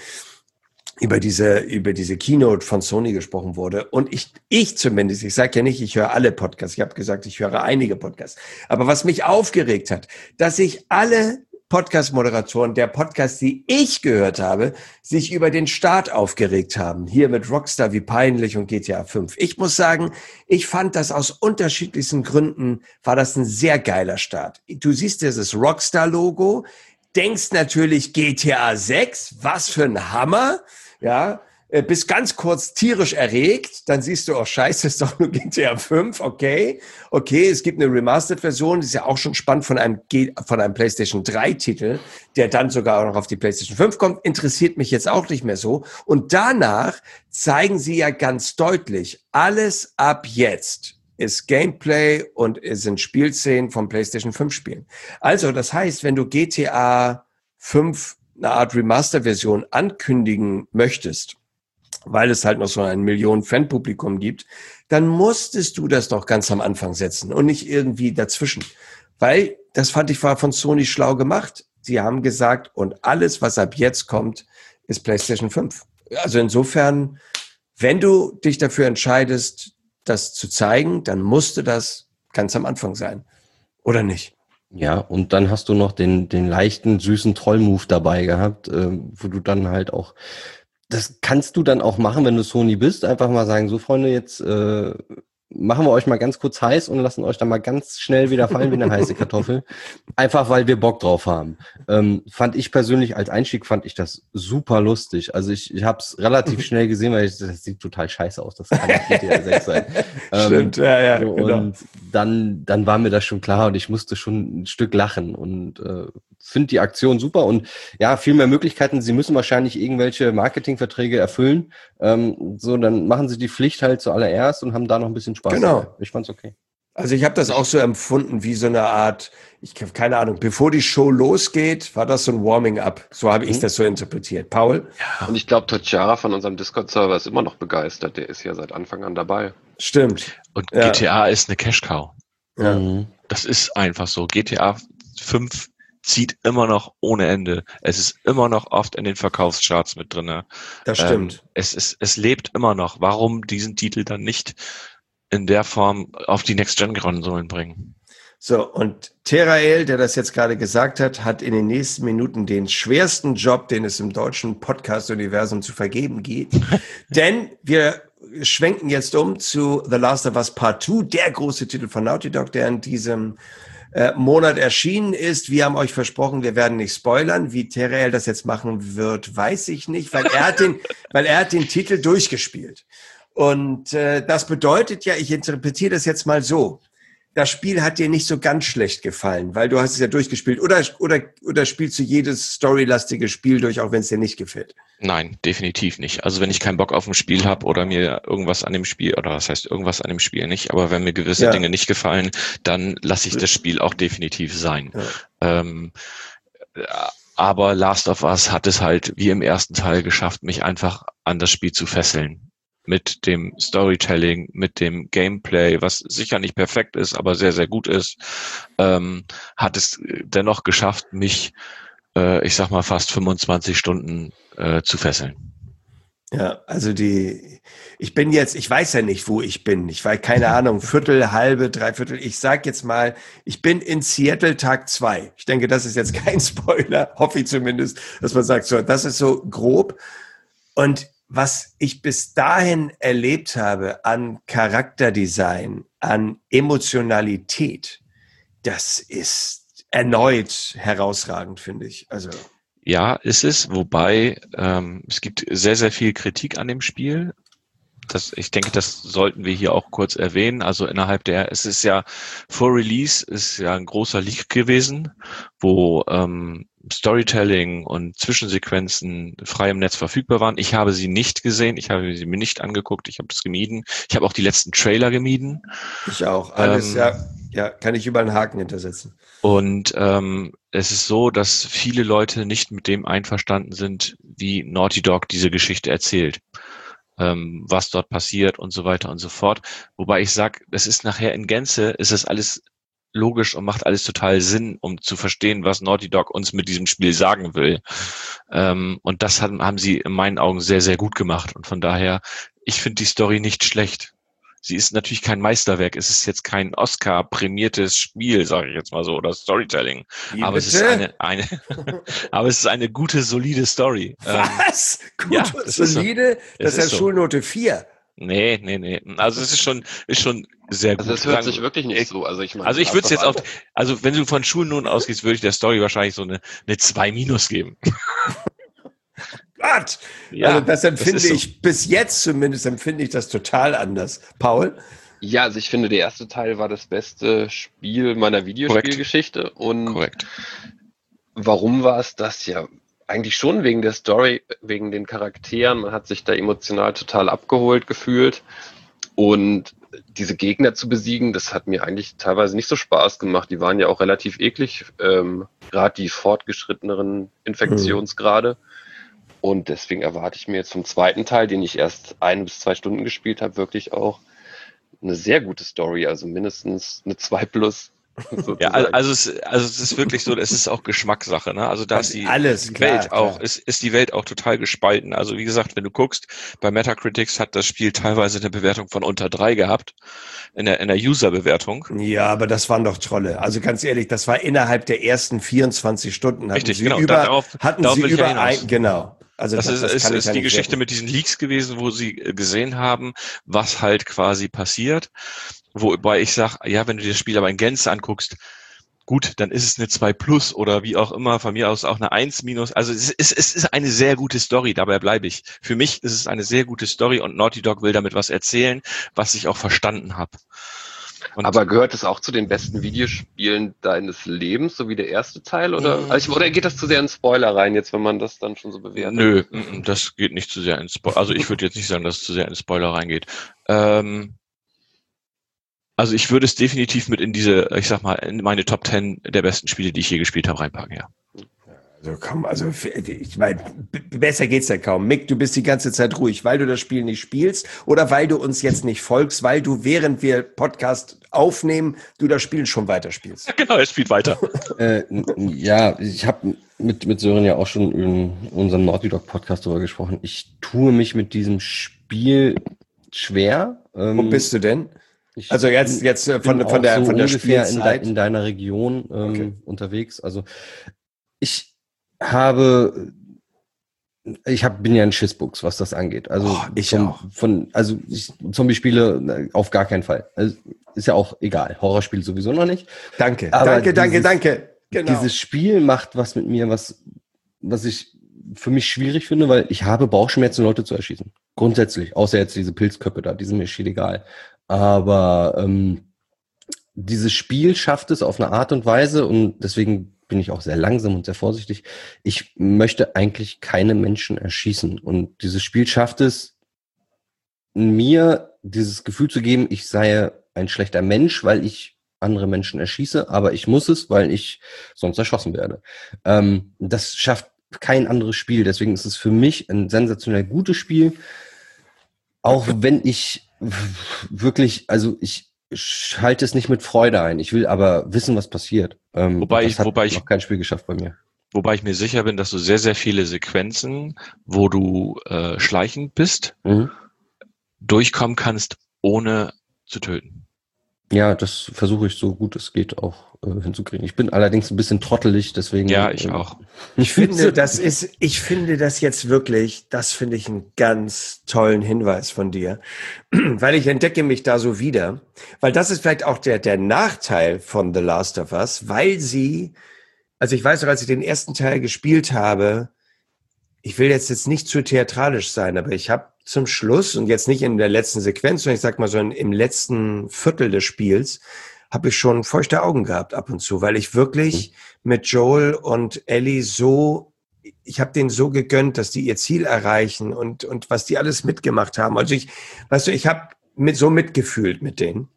über diese über diese Keynote von Sony gesprochen wurde und ich ich zumindest, ich sage ja nicht, ich höre alle Podcasts, ich habe gesagt, ich höre einige Podcasts, aber was mich aufgeregt hat, dass sich alle Podcast-Moderatoren der Podcasts, die ich gehört habe, sich über den Start aufgeregt haben. Hier mit Rockstar, wie peinlich und G T A fünf. Ich muss sagen, ich fand das aus unterschiedlichsten Gründen, war das ein sehr geiler Start. Du siehst dieses Rockstar-Logo, denkst natürlich G T A sechs, was für ein Hammer, ja, bist ganz kurz tierisch erregt, dann siehst du, oh scheiße, ist doch nur G T A fünf, okay, okay, es gibt eine Remastered-Version, die ist ja auch schon spannend von einem, G- von einem PlayStation drei Titel, der dann sogar auch noch auf die PlayStation fünf kommt, interessiert mich jetzt auch nicht mehr so. Und danach zeigen sie ja ganz deutlich, alles ab jetzt ist Gameplay und es sind Spielszenen vom PlayStation fünf Spielen. Also, das heißt, wenn du G T A fünf eine Art Remaster-Version ankündigen möchtest, weil es halt noch so ein Millionen Fanpublikum gibt, dann musstest du das doch ganz am Anfang setzen und nicht irgendwie dazwischen. Weil, das fand ich war von Sony schlau gemacht. Sie haben gesagt, und alles, was ab jetzt kommt, ist PlayStation fünf. Also insofern, wenn du dich dafür entscheidest, das zu zeigen, dann musste das ganz am Anfang sein. Oder nicht? Ja, und dann hast du noch den, den leichten, süßen Troll-Move dabei gehabt, äh, wo du dann halt auch, das kannst du dann auch machen, wenn du Sony bist, einfach mal sagen, so Freunde, jetzt äh, machen wir euch mal ganz kurz heiß und lassen euch dann mal ganz schnell wieder fallen wie eine heiße Kartoffel. Einfach, weil wir Bock drauf haben. Ähm, fand ich persönlich, als Einstieg fand ich das super lustig. Also ich, ich habe es relativ schnell gesehen, weil ich, das sieht total scheiße aus. Das kann nicht G T A sechs sein. Stimmt, ähm, ja, ja, und genau. dann, dann war mir das schon klar und ich musste schon ein Stück lachen und äh, finde die Aktion super und ja, viel mehr Möglichkeiten. Sie müssen wahrscheinlich irgendwelche Marketingverträge erfüllen. Ähm, so, dann machen sie die Pflicht halt zuallererst und haben da noch ein bisschen Spaß. Genau. Ich fand's okay. Also ich habe das auch so empfunden wie so eine Art, ich habe keine Ahnung, bevor die Show losgeht, war das so ein Warming-up. So habe ich das so interpretiert. Paul? Und ich glaube, Totjara von unserem Discord-Server ist immer noch begeistert. Der ist ja seit Anfang an dabei. Stimmt. Und Ja. G T A ist eine Cash-Cow. Ja. Mhm. Das ist einfach so. G T A fünf zieht immer noch ohne Ende. Es ist immer noch oft in den Verkaufscharts mit drinne. Das stimmt. Ähm, es ist, es lebt immer noch. Warum diesen Titel dann nicht in der Form auf die Next-Gen-Konsolen bringen? So, und Terael, der das jetzt gerade gesagt hat, hat in den nächsten Minuten den schwersten Job, den es im deutschen Podcast-Universum zu vergeben geht. Denn wir schwenken jetzt um zu The Last of Us Part zwei, der große Titel von Naughty Dog, der in diesem äh, Monat erschienen ist. Wir haben euch versprochen, wir werden nicht spoilern. Wie Terael das jetzt machen wird, weiß ich nicht, weil er hat den, weil er hat den Titel durchgespielt. Und äh, das bedeutet ja, ich interpretiere das jetzt mal so. Das Spiel hat dir nicht so ganz schlecht gefallen, weil du hast es ja durchgespielt. Oder, oder, oder spielst du jedes storylastige Spiel durch, auch wenn es dir nicht gefällt? Nein, definitiv nicht. Also wenn ich keinen Bock auf ein Spiel habe oder mir irgendwas an dem Spiel, oder was heißt irgendwas an dem Spiel nicht, aber wenn mir gewisse Ja. Dinge nicht gefallen, dann lasse ich das Spiel auch definitiv sein. Ja. Ähm, aber Last of Us hat es halt wie im ersten Teil geschafft, mich einfach an das Spiel zu fesseln. Mit dem Storytelling, mit dem Gameplay, was sicher nicht perfekt ist, aber sehr, sehr gut ist, ähm, hat es dennoch geschafft, mich, äh, ich sag mal, fast fünfundzwanzig Stunden äh, zu fesseln. Ja, also die, ich bin jetzt, ich weiß ja nicht, wo ich bin. Ich weiß, keine Ahnung, Viertel, halbe, Dreiviertel. Ich sag jetzt mal, ich bin in Seattle Tag zwei. Ich denke, das ist jetzt kein Spoiler, hoffe ich zumindest, dass man sagt, so, das ist so grob. Und was ich bis dahin erlebt habe an Charakterdesign, an Emotionalität, das ist erneut herausragend, finde ich. Also Ja, ist es, wobei ähm, es gibt sehr, sehr viel Kritik an dem Spiel. Das, ich denke, das sollten wir hier auch kurz erwähnen. Also innerhalb der, es ist ja vor Release, ist ja ein großer Leak gewesen, wo ähm, Storytelling und Zwischensequenzen frei im Netz verfügbar waren. Ich habe sie nicht gesehen, ich habe sie mir nicht angeguckt, ich habe das gemieden. Ich habe auch die letzten Trailer gemieden. ich auch. Alles, Ähm, ja, ja, kann ich über einen Haken hintersetzen. Und ähm, es ist so, dass viele Leute nicht mit dem einverstanden sind, wie Naughty Dog diese Geschichte erzählt, ähm, was dort passiert und so weiter und so fort. Wobei ich sage, das ist nachher in Gänze, ist das alles logisch und macht alles total Sinn, um zu verstehen, was Naughty Dog uns mit diesem Spiel sagen will. Ähm, und das haben, haben sie in meinen Augen sehr, sehr gut gemacht. Und von daher, ich finde die Story nicht schlecht. Sie ist natürlich kein Meisterwerk. Es ist jetzt kein Oscar-prämiertes Spiel, sage ich jetzt mal so, oder Storytelling. Wie aber bitte? es ist eine, eine aber es ist eine gute, solide Story. Was? Gut ja, und das ist so. solide? Das Es ist ja ist so. Schulnote vier. Nee, nee, nee. Also es ist schon, ist schon sehr gut. Also das hört Sagen sich wir- wirklich nicht so. Also ich meine, Also ich würde es jetzt Last auf, of Us- also wenn du von Schulnoten ausgehst, würde ich der Story wahrscheinlich so eine, eine zwei minus geben. Gott! Ja, also das empfinde das ist so. ich, bis jetzt zumindest empfinde ich das total anders. Paul? Ja, also ich finde, der erste Teil war das beste Spiel meiner Videospielgeschichte. Und Korrekt. warum war es das? Ja, eigentlich schon wegen der Story, wegen den Charakteren. Man hat sich da emotional total abgeholt gefühlt. Und diese Gegner zu besiegen, das hat mir eigentlich teilweise nicht so Spaß gemacht. Die waren ja auch relativ eklig, ähm, gerade die fortgeschritteneren Infektionsgrade. Und deswegen erwarte ich mir jetzt vom zweiten Teil, den ich erst ein bis zwei Stunden gespielt habe, wirklich auch eine sehr gute Story, also mindestens eine zwei plus. sozusagen. Ja, al- also es, also es ist wirklich so, es ist auch Geschmackssache, ne? Also da ist die, Alles, die klar, Welt auch, klar. ist, ist die Welt auch total gespalten. Also wie gesagt, wenn du guckst, bei Metacritics hat das Spiel teilweise eine Bewertung von unter drei gehabt, in der, in der User-Bewertung. Ja, aber das waren doch Trolle. Also ganz ehrlich, das war innerhalb der ersten vierundzwanzig Stunden. Hatten Richtig, sie genau. über, Darauf- hatten darauf sie will ich ja über hinaus. ein, genau. Also Das, ist, ist, kann ich ist ja die nicht Geschichte werten. mit diesen Leaks gewesen, wo sie äh, gesehen haben, was halt quasi passiert. Wobei ich sage, ja, wenn du dir das Spiel aber in Gänze anguckst, gut, dann ist es eine zwei plus oder wie auch immer, von mir aus auch eine eins minus. Also es ist, es ist eine sehr gute Story, dabei bleibe ich. Für mich ist es eine sehr gute Story und Naughty Dog will damit was erzählen, was ich auch verstanden habe. Und Aber gehört es auch zu den besten Videospielen deines Lebens, so wie der erste Teil? Oder, Mhm. also ich, oder geht das zu sehr in Spoiler rein, jetzt, wenn man das dann schon so bewertet? Nö, mm, das geht nicht zu sehr ins Spoiler. Also ich würde jetzt nicht sagen, dass es zu sehr in Spoiler reingeht. Ähm, Also ich würde es definitiv mit in diese, ich sag mal, in meine Top Ten der besten Spiele, die ich je gespielt habe, reinpacken, ja. Also komm, also ich meine, besser geht's ja kaum. Mick, du bist die ganze Zeit ruhig, weil du das Spiel nicht spielst oder weil du uns jetzt nicht folgst, weil du, während wir Podcast aufnehmen, du das Spiel schon weiterspielst. Ja, genau, er spielt weiter. äh, ja, ich habe mit, mit Sören ja auch schon in unserem Naughty Dog Podcast darüber gesprochen. Ich tue mich mit diesem Spiel schwer. Wo bist du denn? Ich also jetzt, jetzt von, von der, so von der ungefähr Spielzeit in, de, in deiner Region ähm, okay. unterwegs. Also ich habe, ich hab, bin ja ein Schissbuchs, was das angeht. Also oh, ich vom, auch. Von, also ich, Zombie-Spiele auf gar keinen Fall. Also ist ja auch egal. Horrorspiele sowieso noch nicht. Danke, Aber danke, danke, dieses, danke. Genau. Dieses Spiel macht was mit mir, was, was ich für mich schwierig finde, weil ich habe Bauchschmerzen, Leute zu erschießen. Grundsätzlich. Außer jetzt diese Pilzköpfe da, die sind mir schied egal. Aber ähm, dieses Spiel schafft es auf eine Art und Weise und deswegen bin ich auch sehr langsam und sehr vorsichtig. Ich möchte eigentlich keine Menschen erschießen. Und dieses Spiel schafft es, mir dieses Gefühl zu geben, ich sei ein schlechter Mensch, weil ich andere Menschen erschieße, aber ich muss es, weil ich sonst erschossen werde. Ähm, das schafft kein anderes Spiel. Deswegen ist es für mich ein sensationell gutes Spiel. Auch wenn ich wirklich, also ich schalte es nicht mit Freude ein. Ich will aber wissen, was passiert. Ähm, wobei das ich, hat wobei ich noch kein Spiel geschafft bei mir. Wobei ich mir sicher bin, dass du sehr, sehr viele Sequenzen, wo du äh, schleichend bist, Mhm. durchkommen kannst, ohne zu töten. Ja, das versuche ich so gut es geht auch äh, hinzukriegen. Ich bin allerdings ein bisschen trottelig, deswegen. Ja, ich äh, auch. Ich finde, das ist, ich finde das jetzt wirklich, das finde ich einen ganz tollen Hinweis von dir, weil ich entdecke mich da so wieder, weil das ist vielleicht auch der, der Nachteil von The Last of Us, weil sie, also ich weiß noch, als ich den ersten Teil gespielt habe, ich will jetzt, jetzt nicht zu theatralisch sein, aber ich habe zum Schluss und jetzt nicht in der letzten Sequenz, sondern ich sag mal so im letzten Viertel des Spiels, habe ich schon feuchte Augen gehabt ab und zu, weil ich wirklich mit Joel und Ellie so, ich habe denen so gegönnt, dass die ihr Ziel erreichen und und was die alles mitgemacht haben. Also ich, weißt du, ich habe mit so mitgefühlt mit denen.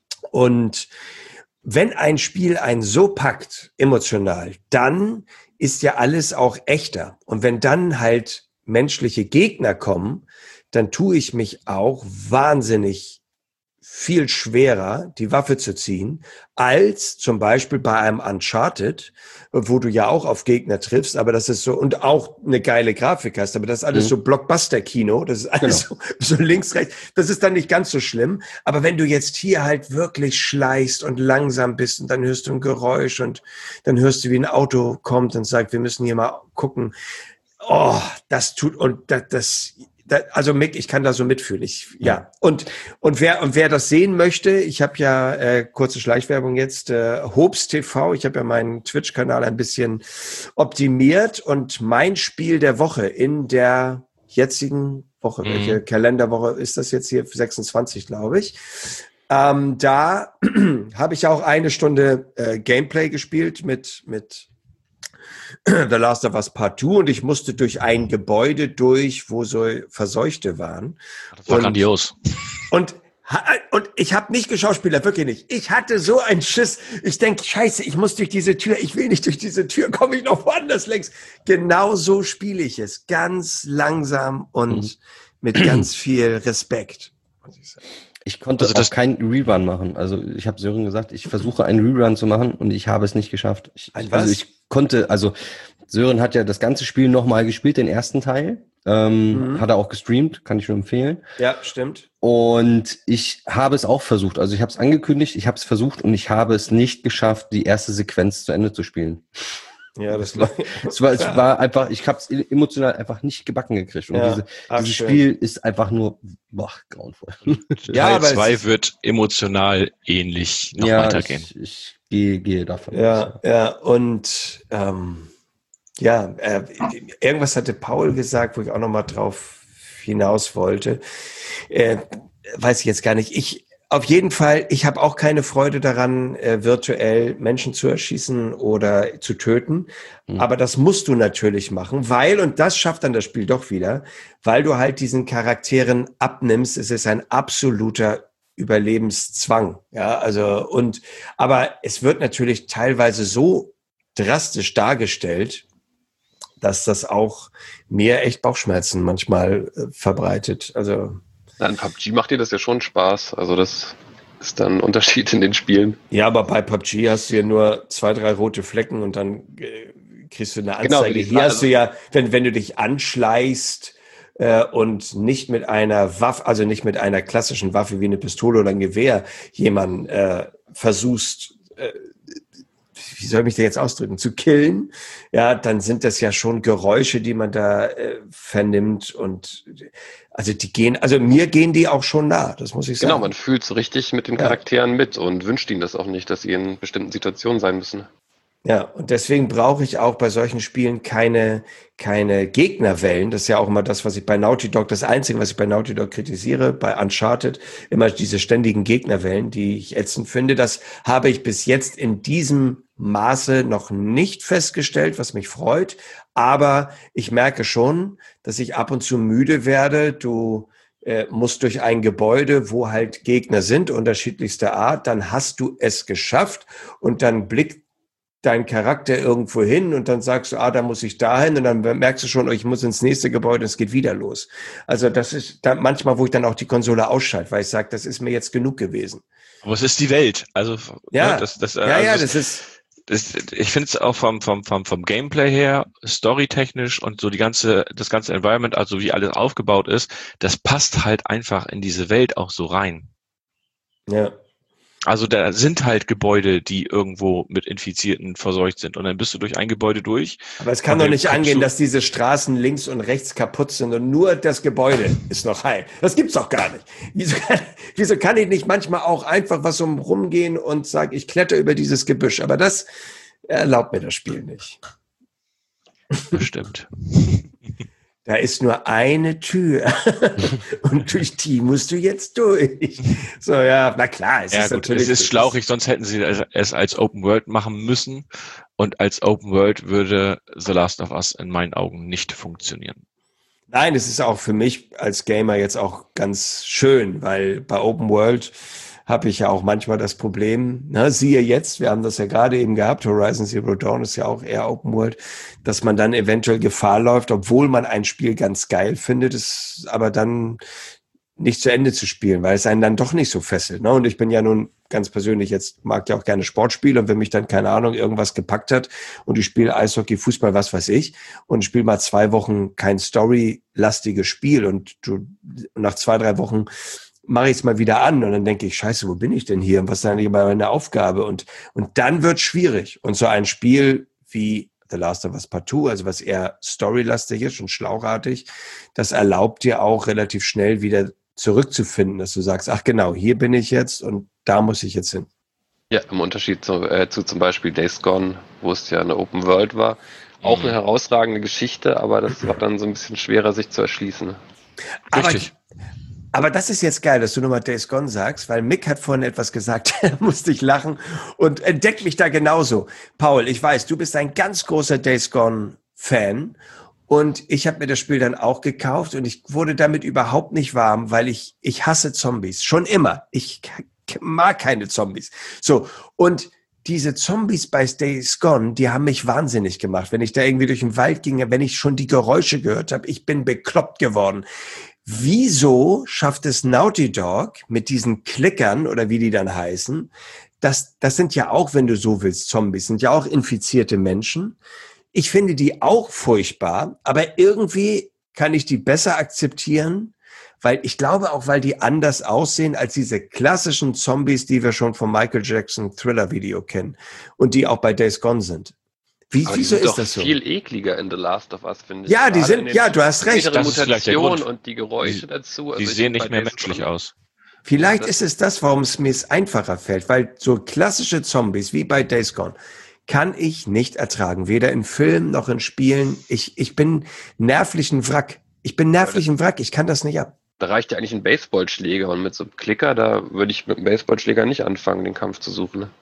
Und wenn ein Spiel einen so packt, emotional, dann ist ja alles auch echter. Und wenn dann halt menschliche Gegner kommen, dann tue ich mich auch wahnsinnig viel schwerer, die Waffe zu ziehen, als zum Beispiel bei einem Uncharted, wo du ja auch auf Gegner triffst, aber das ist so, und auch eine geile Grafik hast, aber das ist alles mhm. so Blockbuster-Kino, das ist alles genau. so, so links, rechts, das ist dann nicht ganz so schlimm, aber wenn du jetzt hier halt wirklich schleichst und langsam bist und dann hörst du ein Geräusch und dann hörst du, wie ein Auto kommt und sagt, wir müssen hier mal gucken, oh, das tut, und das, das Da, also Mick, ich kann da so mitfühlen. Ich, ja. ja. Und und wer und wer das sehen möchte, ich habe ja äh, kurze Schleichwerbung jetzt. Äh, Hobbs T V. Ich habe ja meinen Twitch-Kanal ein bisschen optimiert und mein Spiel der Woche in der jetzigen Woche, mhm. welche Kalenderwoche ist das jetzt hier? sechsundzwanzig, glaube ich. Ähm, da habe ich auch eine Stunde äh, Gameplay gespielt mit mit The Last of Us Part zwei und ich musste durch ein Gebäude durch, wo so Verseuchte waren. Das war und, grandios. Und, und ich habe nicht geschauspielert, wirklich nicht. Ich hatte so einen Schiss. Ich denke, scheiße, ich muss durch diese Tür. Ich will nicht durch diese Tür, komme ich noch woanders längs. Genau so spiele ich es. Ganz langsam und mhm. mit ganz viel Respekt. Ich konnte also das auch keinen Rerun machen. Also ich habe Sören gesagt, ich versuche einen Rerun zu machen und ich habe es nicht geschafft. Ich, Ein was? Also ich konnte, also Sören hat ja das ganze Spiel nochmal gespielt, den ersten Teil. Ähm, mhm. Hat er auch gestreamt, kann ich nur empfehlen. Ja, stimmt. Und ich habe es auch versucht. Also ich habe es angekündigt, ich habe es versucht und ich habe es nicht geschafft, die erste Sequenz zu Ende zu spielen. Ja, das war, es war, es war einfach, ich habe es emotional einfach nicht gebacken gekriegt. Und ja. diese, Ach, dieses schön. Spiel ist einfach nur, boah, grauenvoll. Ja, Teil zwei wird emotional ähnlich noch ja, weitergehen. Ich, ich gehe, gehe davon ja, aus. Ja, ja, und ähm, ja, äh, irgendwas hatte Paul gesagt, wo ich auch nochmal drauf hinaus wollte. Äh, weiß ich jetzt gar nicht. Ich Auf jeden Fall, ich habe auch keine Freude daran, äh, virtuell Menschen zu erschießen oder zu töten. Mhm. Aber das musst du natürlich machen, weil, und das schafft dann das Spiel doch wieder, weil du halt diesen Charakteren abnimmst. Es ist ein absoluter Überlebenszwang. Ja, also und aber es wird natürlich teilweise so drastisch dargestellt, dass das auch mir echt Bauchschmerzen manchmal äh, verbreitet. Also Na, in P U B G macht dir das ja schon Spaß. Also das ist dann ein Unterschied in den Spielen. ja, aber bei P U B G hast du ja nur zwei, drei rote Flecken und dann äh, kriegst du eine Genau, Anzeige. wie die Hier Fra- hast du ja, wenn, wenn du dich anschleichst äh, und nicht mit einer Waffe, also nicht mit einer klassischen Waffe wie eine Pistole oder ein Gewehr jemanden äh, versuchst, äh, wie soll ich mich da jetzt ausdrücken, zu killen, ja, dann sind das ja schon Geräusche, die man da äh, vernimmt und also die gehen, also mir gehen die auch schon nah, das muss ich sagen. Genau, man fühlt so richtig mit den Ja. Charakteren mit und wünscht ihnen das auch nicht, dass sie in bestimmten Situationen sein müssen. Ja, und deswegen brauche ich auch bei solchen Spielen keine, keine Gegnerwellen. Das ist ja auch immer das, was ich bei Naughty Dog, das Einzige, was ich bei Naughty Dog kritisiere, bei Uncharted, immer diese ständigen Gegnerwellen, die ich ätzend finde. Das habe ich bis jetzt in diesem Maße noch nicht festgestellt, was mich freut. Aber ich merke schon, dass ich ab und zu müde werde. Du äh, musst durch ein Gebäude, wo halt Gegner sind, unterschiedlichster Art. Dann hast du es geschafft und dann blickt dein Charakter irgendwo hin und dann sagst du, ah, da muss ich dahin und dann merkst du schon, oh, ich muss ins nächste Gebäude, es geht wieder los. Also das ist dann manchmal, wo ich dann auch die Konsole ausschalte, weil ich sage, das ist mir jetzt genug gewesen. Aber es ist die Welt. Also Ja, ne, das, das, ja, also ja, das, das ist, das, ich finde es auch vom, vom, vom, vom Gameplay her, storytechnisch und so die ganze, das ganze Environment, also wie alles aufgebaut ist, das passt halt einfach in diese Welt auch so rein. ja. Also da sind halt Gebäude, die irgendwo mit Infizierten verseucht sind und dann bist du durch ein Gebäude durch. Aber es kann Und doch dann nicht kommst angehen, du- dass diese Straßen links und rechts kaputt sind und nur das Gebäude ist noch heil. Das gibt's doch gar nicht. Wieso kann, wieso kann ich nicht manchmal auch einfach was um rumgehen und sagen, ich kletter über dieses Gebüsch? Aber das erlaubt mir das Spiel nicht. Bestimmt. Da ist nur eine Tür und durch die musst du jetzt durch. So, ja, na klar, es Ja ist gut, natürlich. es ist schlauchig, sonst hätten sie es als Open World machen müssen und als Open World würde The Last of Us in meinen Augen nicht funktionieren. Nein, es ist auch für mich als Gamer jetzt auch ganz schön, weil bei Open World habe ich ja auch manchmal das Problem, ne, siehe jetzt, wir haben das ja gerade eben gehabt, Horizon Zero Dawn ist ja auch eher Open World, dass man dann eventuell Gefahr läuft, obwohl man ein Spiel ganz geil findet, es aber dann nicht zu Ende zu spielen, weil es einen dann doch nicht so fesselt. Ne? Und ich bin ja nun ganz persönlich jetzt, mag ja auch gerne Sportspiele und wenn mich dann, keine Ahnung, irgendwas gepackt hat und ich spiele Eishockey, Fußball, was weiß ich und spiele mal zwei Wochen kein storylastiges Spiel und du nach zwei, drei Wochen mache ich es mal wieder an und dann denke ich, scheiße, wo bin ich denn hier? Und was ist eigentlich meine Aufgabe? Und, und dann wird es schwierig. Und so ein Spiel wie The Last of Us Part zwei, also was eher storylastig ist und schlauchartig, das erlaubt dir auch relativ schnell wieder zurückzufinden, dass du sagst, ach genau, hier bin ich jetzt und da muss ich jetzt hin. Ja, im Unterschied zu, äh, zu zum Beispiel Days Gone, wo es ja eine Open World war. Auch eine herausragende Geschichte, aber das war dann so ein bisschen schwerer, sich zu erschließen. Aber, Richtig. aber das ist jetzt geil, dass du nochmal Days Gone sagst, weil Mick hat vorhin etwas gesagt, da musste ich lachen und entdeckt mich da genauso. Paul, ich weiß, du bist ein ganz großer Days Gone-Fan und ich habe mir das Spiel dann auch gekauft und ich wurde damit überhaupt nicht warm, weil ich, ich hasse Zombies, schon immer. Ich mag keine Zombies. So, und diese Zombies bei Days Gone, die haben mich wahnsinnig gemacht. Wenn ich da irgendwie durch den Wald ging, wenn ich schon die Geräusche gehört habe, ich bin bekloppt geworden. Wieso schafft es Naughty Dog mit diesen Klickern oder wie die dann heißen? Das, das sind ja auch, wenn du so willst, Zombies, sind ja auch infizierte Menschen. Ich finde die auch furchtbar, aber irgendwie kann ich die besser akzeptieren, weil ich glaube auch, weil die anders aussehen als diese klassischen Zombies, die wir schon vom Michael Jackson Thriller Video kennen und die auch bei Days Gone sind. Wie, Aber die wieso sind ist doch das so? viel ekliger in The Last of Us, finde ich. Ja, die Gerade sind- in den ja, du hast recht. späteren Das ist vielleicht der Mutationen Grund. und die Geräusche Die- dazu. Die Also ich sehen bei nicht mehr Days menschlich Gone- aus. Vielleicht Das- ist es das, warum es mir einfacher fällt, weil so klassische Zombies wie bei Days Gone kann ich nicht ertragen, weder in Filmen noch in Spielen. Ich, ich bin nervlich ein Wrack. Ich bin nervlich ein Wrack, ich kann das nicht ab. Da reicht ja eigentlich ein Baseballschläger und mit so einem Klicker, da würde ich mit einem Baseballschläger nicht anfangen, den Kampf zu suchen. Ne?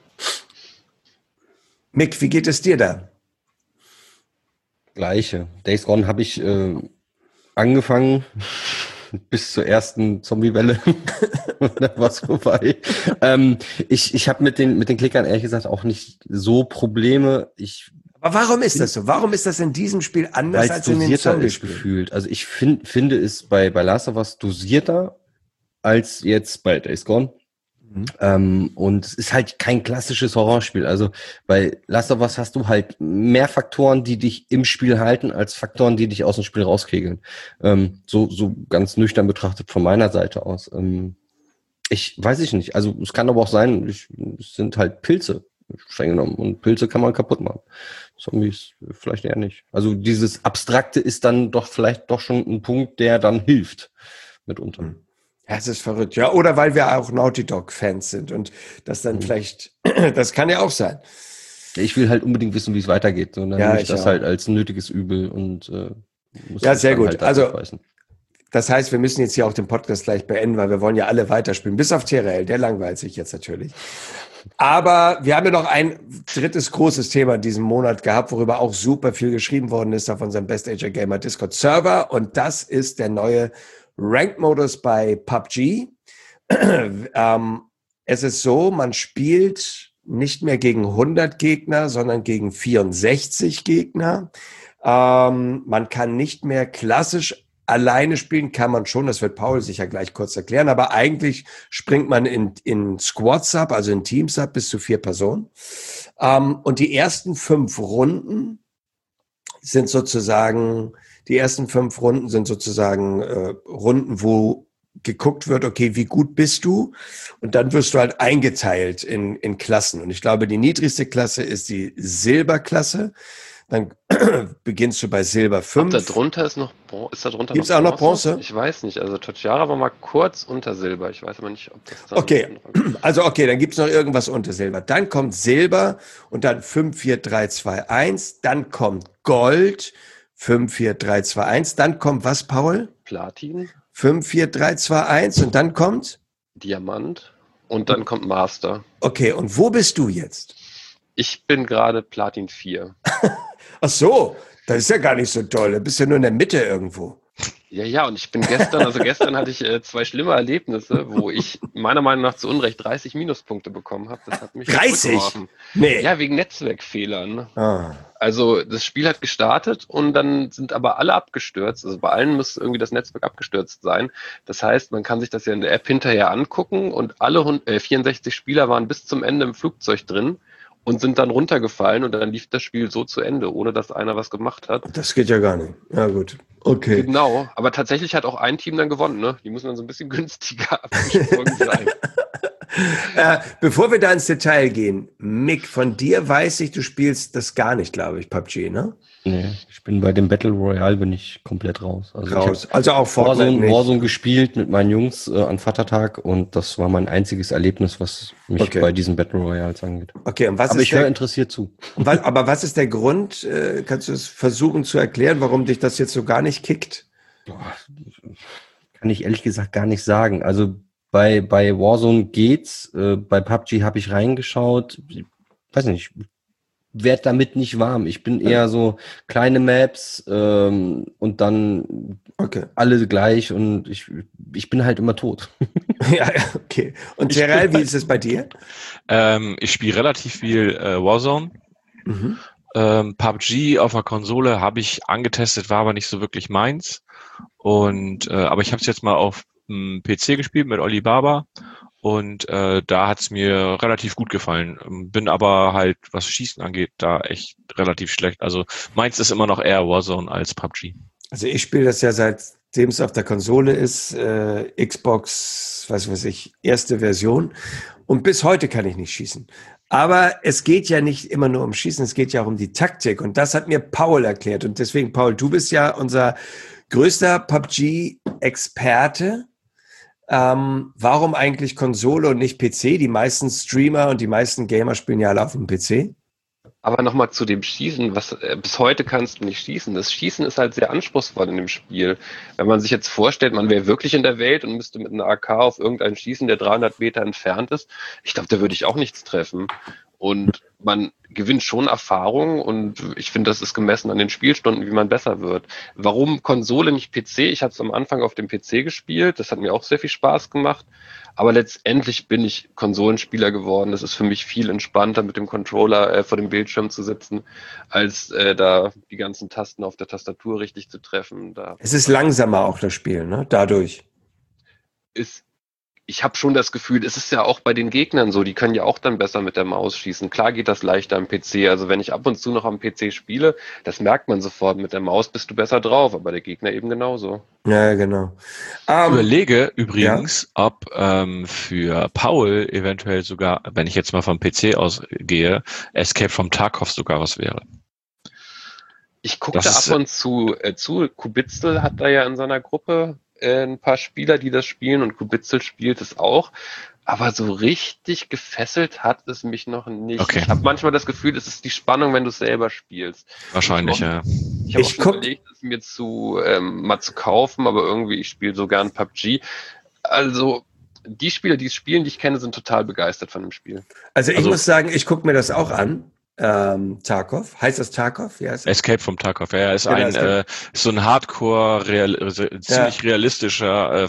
Mick, wie geht es dir da? Gleiche. Days Gone habe ich äh, angefangen, bis zur ersten Zombie-Welle. Da war es vorbei. ähm, ich ich habe mit den, mit den Klickern ehrlich gesagt auch nicht so Probleme. Ich Aber warum ist das so? Warum ist das in diesem Spiel anders als in den dosierter ist Zombie-Spielen? gefühlt. Also ich find, finde es bei, bei Last of Us dosierter als jetzt bei Days Gone. Mhm. Ähm, und es ist halt kein klassisches Horrorspiel. Also bei Last of Us hast du halt mehr Faktoren, die dich im Spiel halten, als Faktoren, die dich aus dem Spiel rauskegeln. Ähm, so, so ganz nüchtern betrachtet von meiner Seite aus. Ähm, ich weiß ich nicht. Also es kann aber auch sein, ich, es sind halt Pilze streng genommen. Und Pilze kann man kaputt machen. Zombies vielleicht eher nicht. Also dieses Abstrakte ist dann doch vielleicht doch schon ein Punkt, der dann hilft mitunter. Mhm. Ja, es ist verrückt. Ja, oder weil wir auch Naughty Dog-Fans sind und das dann mhm. vielleicht, das kann ja auch sein. Ich will halt unbedingt wissen, wie es weitergeht. Und dann ja, nehme ich, ich das auch. halt als nötiges Übel und äh, muss ja, sehr gut. Halt also aufweisen. Das heißt, wir müssen jetzt hier auch den Podcast gleich beenden, weil wir wollen ja alle weiterspielen. Bis auf T R L, der langweilt sich jetzt natürlich. Aber wir haben ja noch ein drittes großes Thema in diesem Monat gehabt, worüber auch super viel geschrieben worden ist auf unserem Best Age Gamer Discord Server. Und das ist der neue Ranked-Modus bei P U B G. ähm, es ist so, man spielt nicht mehr gegen hundert Gegner, sondern gegen vierundsechzig Gegner. Ähm, man kann nicht mehr klassisch alleine spielen, kann man schon, das wird Paul sicher gleich kurz erklären, aber eigentlich springt man in, in Squads ab, also in Teams ab, bis zu vier Personen. Ähm, und die ersten fünf Runden sind sozusagen, die ersten fünf Runden sind sozusagen äh, Runden, wo geguckt wird, okay, wie gut bist du? Und dann wirst du halt eingeteilt in, in Klassen. Und ich glaube, die niedrigste Klasse ist die Silberklasse. Dann beginnst du bei Silber fünf. Da drunter ist noch Bron- ist da drunter Gibt's noch auch noch Bronze? Ich weiß nicht. Also Totschara war mal kurz unter Silber. Ich weiß aber nicht, ob das dann Okay, also okay, dann gibt's noch irgendwas unter Silber. Dann kommt Silber und dann fünf, vier, drei, zwei, eins. Dann kommt Gold, fünf, vier, drei, zwei, eins. Dann kommt was, Paul? Platin, fünf, vier, drei, zwei, eins. Und dann kommt? Diamant und dann kommt Master. Okay, und wo bist du jetzt? Ich bin gerade Platin vier. Ach so, das ist ja gar nicht so toll. Du bist ja nur in der Mitte irgendwo. Ja, ja, und ich bin gestern, also gestern hatte ich äh, zwei schlimme Erlebnisse, wo ich meiner Meinung nach zu Unrecht dreißig Minuspunkte bekommen habe. Das hat mich dreißig? Nee. Ja, wegen Netzwerkfehlern. Ah. Also das Spiel hat gestartet und dann sind aber alle abgestürzt. Also bei allen muss irgendwie das Netzwerk abgestürzt sein. Das heißt, man kann sich das ja in der App hinterher angucken und alle äh, vierundsechzig Spieler waren bis zum Ende im Flugzeug drin und sind dann runtergefallen und dann lief das Spiel so zu Ende, ohne dass einer was gemacht hat. Das geht ja gar nicht. Ja, gut. Okay. Genau, aber tatsächlich hat auch ein Team dann gewonnen, ne? Die müssen dann so ein bisschen günstiger abgesprungen sein. äh, bevor wir da ins Detail gehen, Mick, von dir weiß ich, du spielst das gar nicht, glaube ich, P U B G, ne? Nee, ich bin bei dem Battle Royale bin ich komplett raus. Also, raus. Also auch Fortnite Warzone, nicht. Warzone gespielt mit meinen Jungs äh, an Vatertag und das war mein einziges Erlebnis, was mich okay. bei diesen Battle Royals angeht. Okay, und was aber ist ich der, höre interessiert zu. Was, aber was ist der Grund? Äh, kannst du es versuchen zu erklären, warum dich das jetzt so gar nicht kickt? Boah, kann ich ehrlich gesagt gar nicht sagen. Also bei bei Warzone geht's, äh, bei P U B G habe ich reingeschaut, ich weiß nicht, werd damit nicht warm. Ich bin eher so kleine Maps ähm, und dann okay. alle gleich und ich ich bin halt immer tot. Ja, okay. Und Terrell, wie ist es bei dir? Ähm, ich spiele relativ viel äh, Warzone. Mhm. Ähm, P U B G auf der Konsole habe ich angetestet, war aber nicht so wirklich meins. Und äh, aber ich habe es jetzt mal auf dem P C gespielt mit Oli Baba und äh, da hat es mir relativ gut gefallen. Bin aber halt, was Schießen angeht, da echt relativ schlecht. Also meins ist immer noch eher Warzone als P U B G. Also ich spiele das ja seitdem es auf der Konsole ist, äh, Xbox, was weiß ich, erste Version. Und bis heute kann ich nicht schießen. Aber es geht ja nicht immer nur um Schießen, es geht ja auch um die Taktik. Und das hat mir Paul erklärt. Und deswegen, Paul, du bist ja unser größter P U B G-Experte. Ähm, warum eigentlich Konsole und nicht P C? Die meisten Streamer und die meisten Gamer spielen ja alle auf dem P C. Aber nochmal zu dem Schießen, was äh, bis heute kannst du nicht schießen. Das Schießen ist halt sehr anspruchsvoll in dem Spiel. Wenn man sich jetzt vorstellt, man wäre wirklich in der Welt und müsste mit einer A K auf irgendeinen schießen, der dreihundert Meter entfernt ist, ich glaube, da würde ich auch nichts treffen. Und man gewinnt schon Erfahrung und ich finde, das ist gemessen an den Spielstunden, wie man besser wird. Warum Konsole, nicht P C? Ich habe es am Anfang auf dem P C gespielt, das hat mir auch sehr viel Spaß gemacht, aber letztendlich bin ich Konsolenspieler geworden. Das ist für mich viel entspannter, mit dem Controller äh, vor dem Bildschirm zu sitzen, als äh, da die ganzen Tasten auf der Tastatur richtig zu treffen. Da es ist langsamer auch, das Spiel, ne? Dadurch. ist Ich habe schon das Gefühl, es ist ja auch bei den Gegnern so, die können ja auch dann besser mit der Maus schießen. Klar geht das leichter am P C. Also wenn ich ab und zu noch am P C spiele, das merkt man sofort. Mit der Maus bist du besser drauf, aber der Gegner eben genauso. Ja, genau. Ich Ähm, überlege übrigens, ja. ob ähm, für Paul eventuell sogar, wenn ich jetzt mal vom P C ausgehe, Escape from Tarkov sogar was wäre. Ich gucke da ab und zu äh, zu. Kubitzel hat da ja in seiner Gruppe äh, ein paar Spieler, die das spielen, und Kubitzel spielt es auch. Aber so richtig gefesselt hat es mich noch nicht. Okay. Ich habe manchmal das Gefühl, es ist die Spannung, wenn du es selber spielst. Wahrscheinlich, ich auch, ja. Ich habe auch Ich schon guck- überlegt, es mir zu ähm, mal zu kaufen, aber irgendwie, ich spiele so gern P U B G. Also die Spieler, die es spielen, die ich kenne, sind total begeistert von dem Spiel. Also ich Also- muss sagen, ich gucke mir das auch an. Ähm, Tarkov. Heißt das Tarkov? Ja, ist Escape from Tarkov, ja, ist Genau, ein Escape. äh, ist so ein Hardcore, real, re- ziemlich realistischer äh,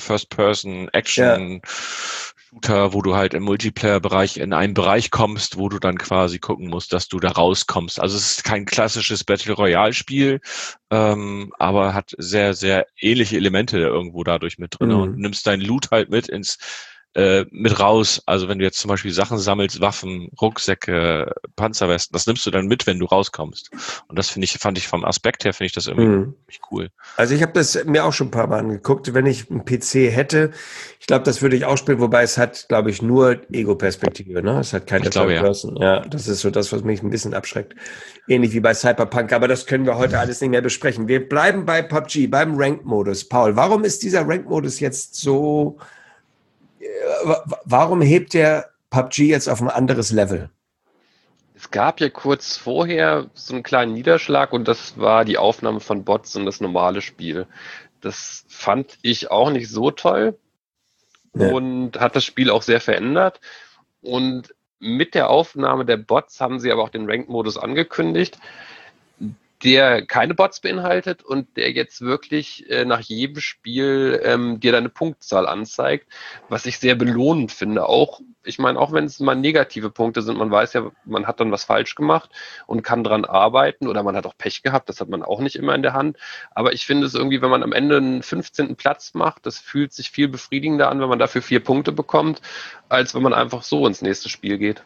First-Person-Action-Shooter, wo du halt im Multiplayer-Bereich in einen Bereich kommst, wo du dann quasi gucken musst, dass du da rauskommst. Also es ist kein klassisches Battle-Royale-Spiel, ähm, aber hat sehr, sehr ähnliche Elemente irgendwo dadurch mit drin Mhm. und nimmst deinen Loot halt mit ins äh, mit raus. Also wenn du jetzt zum Beispiel Sachen sammelst, Waffen, Rucksäcke, Panzerwesten, das nimmst du dann mit, wenn du rauskommst. Und das finde ich, fand ich vom Aspekt her, finde ich das irgendwie Mhm. ziemlich cool. Also ich habe das mir auch schon ein paar Mal angeguckt. Wenn ich einen P C hätte, ich glaube, das würde ich auch spielen, wobei es hat, glaube ich, nur Ego-Perspektive, ne? Es hat keine Ich glaube, Third ja. Person. Ja, das ist so das, was mich ein bisschen abschreckt. Ähnlich wie bei Cyberpunk, aber das können wir heute alles nicht mehr besprechen. Wir bleiben bei P U B G, beim Ranked-Modus. Paul, warum ist dieser Ranked-Modus jetzt so, äh, wa- warum hebt der P U B G jetzt auf ein anderes Level? Es gab ja kurz vorher so einen kleinen Niederschlag und das war die Aufnahme von Bots in das normale Spiel. Das fand ich auch nicht so toll Ja. und hat das Spiel auch sehr verändert. Und mit der Aufnahme der Bots haben sie aber auch den Ranked-Modus angekündigt, der keine Bots beinhaltet und der jetzt wirklich äh, nach jedem Spiel ähm, dir deine Punktzahl anzeigt, was ich sehr belohnend finde. Auch, ich meine, auch wenn es mal negative Punkte sind, man weiß ja, man hat dann was falsch gemacht und kann dran arbeiten oder man hat auch Pech gehabt, das hat man auch nicht immer in der Hand. Aber ich finde es irgendwie, wenn man am Ende einen fünfzehnten Platz macht, das fühlt sich viel befriedigender an, wenn man dafür vier Punkte bekommt, als wenn man einfach so ins nächste Spiel geht.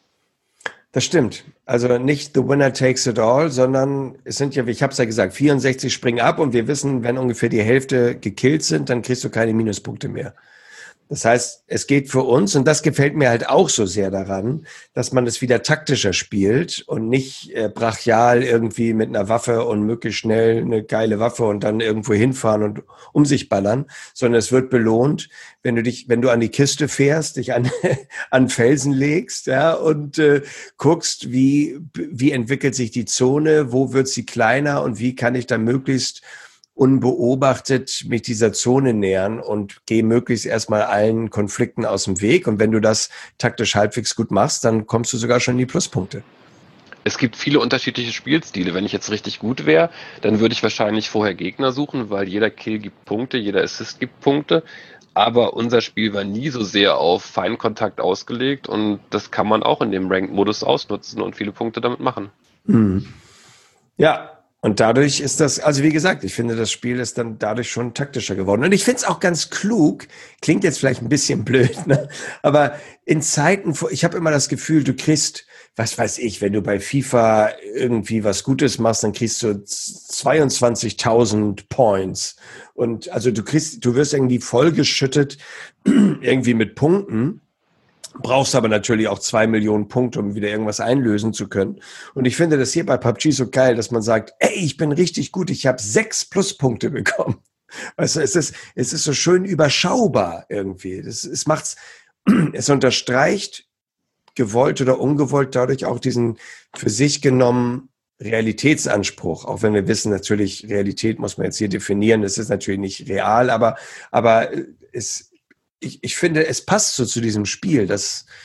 Das stimmt. Also nicht the winner takes it all, sondern es sind ja, ich habe es ja gesagt, vierundsechzig springen ab und wir wissen, wenn ungefähr die Hälfte gekillt sind, dann kriegst du keine Minuspunkte mehr. Das heißt, es geht für uns, und das gefällt mir halt auch so sehr daran, dass man es wieder taktischer spielt und nicht äh, brachial irgendwie mit einer Waffe und möglichst schnell eine geile Waffe und dann irgendwo hinfahren und um sich ballern, sondern es wird belohnt, wenn du dich, wenn du an die Kiste fährst, dich an, an Felsen legst, ja, und äh, guckst, wie, wie entwickelt sich die Zone, wo wird sie kleiner und wie kann ich da möglichst unbeobachtet mich dieser Zone nähern und gehe möglichst erstmal allen Konflikten aus dem Weg. Und wenn du das taktisch halbwegs gut machst, dann kommst du sogar schon in die Pluspunkte. Es gibt viele unterschiedliche Spielstile. Wenn ich jetzt richtig gut wäre, dann würde ich wahrscheinlich vorher Gegner suchen, weil jeder Kill gibt Punkte, jeder Assist gibt Punkte. Aber unser Spiel war nie so sehr auf Feinkontakt ausgelegt und das kann man auch in dem Ranked-Modus ausnutzen und viele Punkte damit machen. Mhm. Ja, und dadurch ist das, also wie gesagt, ich finde, das Spiel ist dann dadurch schon taktischer geworden. Und ich finde es auch ganz klug, klingt jetzt vielleicht ein bisschen blöd, ne? Aber in Zeiten, wo- ich habe immer das Gefühl, du kriegst, was weiß ich, wenn du bei FIFA irgendwie was Gutes machst, dann kriegst du zweiundzwanzigtausend Points. Und also du kriegst, du wirst irgendwie vollgeschüttet irgendwie mit Punkten. Brauchst aber natürlich auch zwei Millionen Punkte, um wieder irgendwas einlösen zu können. Und ich finde das hier bei P U B G so geil, dass man sagt, ey, ich bin richtig gut, ich habe sechs Pluspunkte bekommen. Weißt du, es ist, es ist so schön überschaubar irgendwie. Das, es macht's, es unterstreicht, gewollt oder ungewollt, dadurch auch diesen für sich genommen Realitätsanspruch. Auch wenn wir wissen, natürlich, Realität muss man jetzt hier definieren. Es ist natürlich nicht real, aber, aber es, Ich, ich finde, es passt so zu diesem Spiel, dass,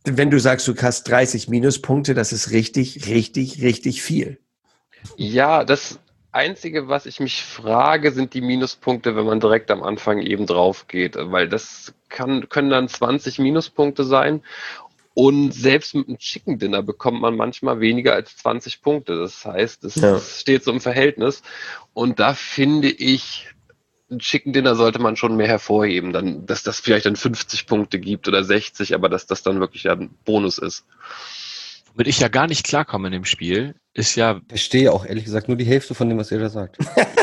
wenn du sagst, du hast dreißig Minuspunkte, das ist richtig, richtig, richtig viel. Ja, das Einzige, was ich mich frage, sind die Minuspunkte, wenn man direkt am Anfang eben drauf geht, weil das kann, können dann zwanzig Minuspunkte sein. Und selbst mit einem Chicken Dinner bekommt man manchmal weniger als zwanzig Punkte. Das heißt, es Ja. steht so im Verhältnis. Und da finde ich, ein Chicken Dinner sollte man schon mehr hervorheben, dann, dass das vielleicht dann fünfzig Punkte gibt oder sechzig, aber dass das dann wirklich ja ein Bonus ist. Womit ich ja gar nicht klarkomme in dem Spiel, ist ja, Ich verstehe auch ehrlich gesagt nur die Hälfte von dem, was ihr da sagt.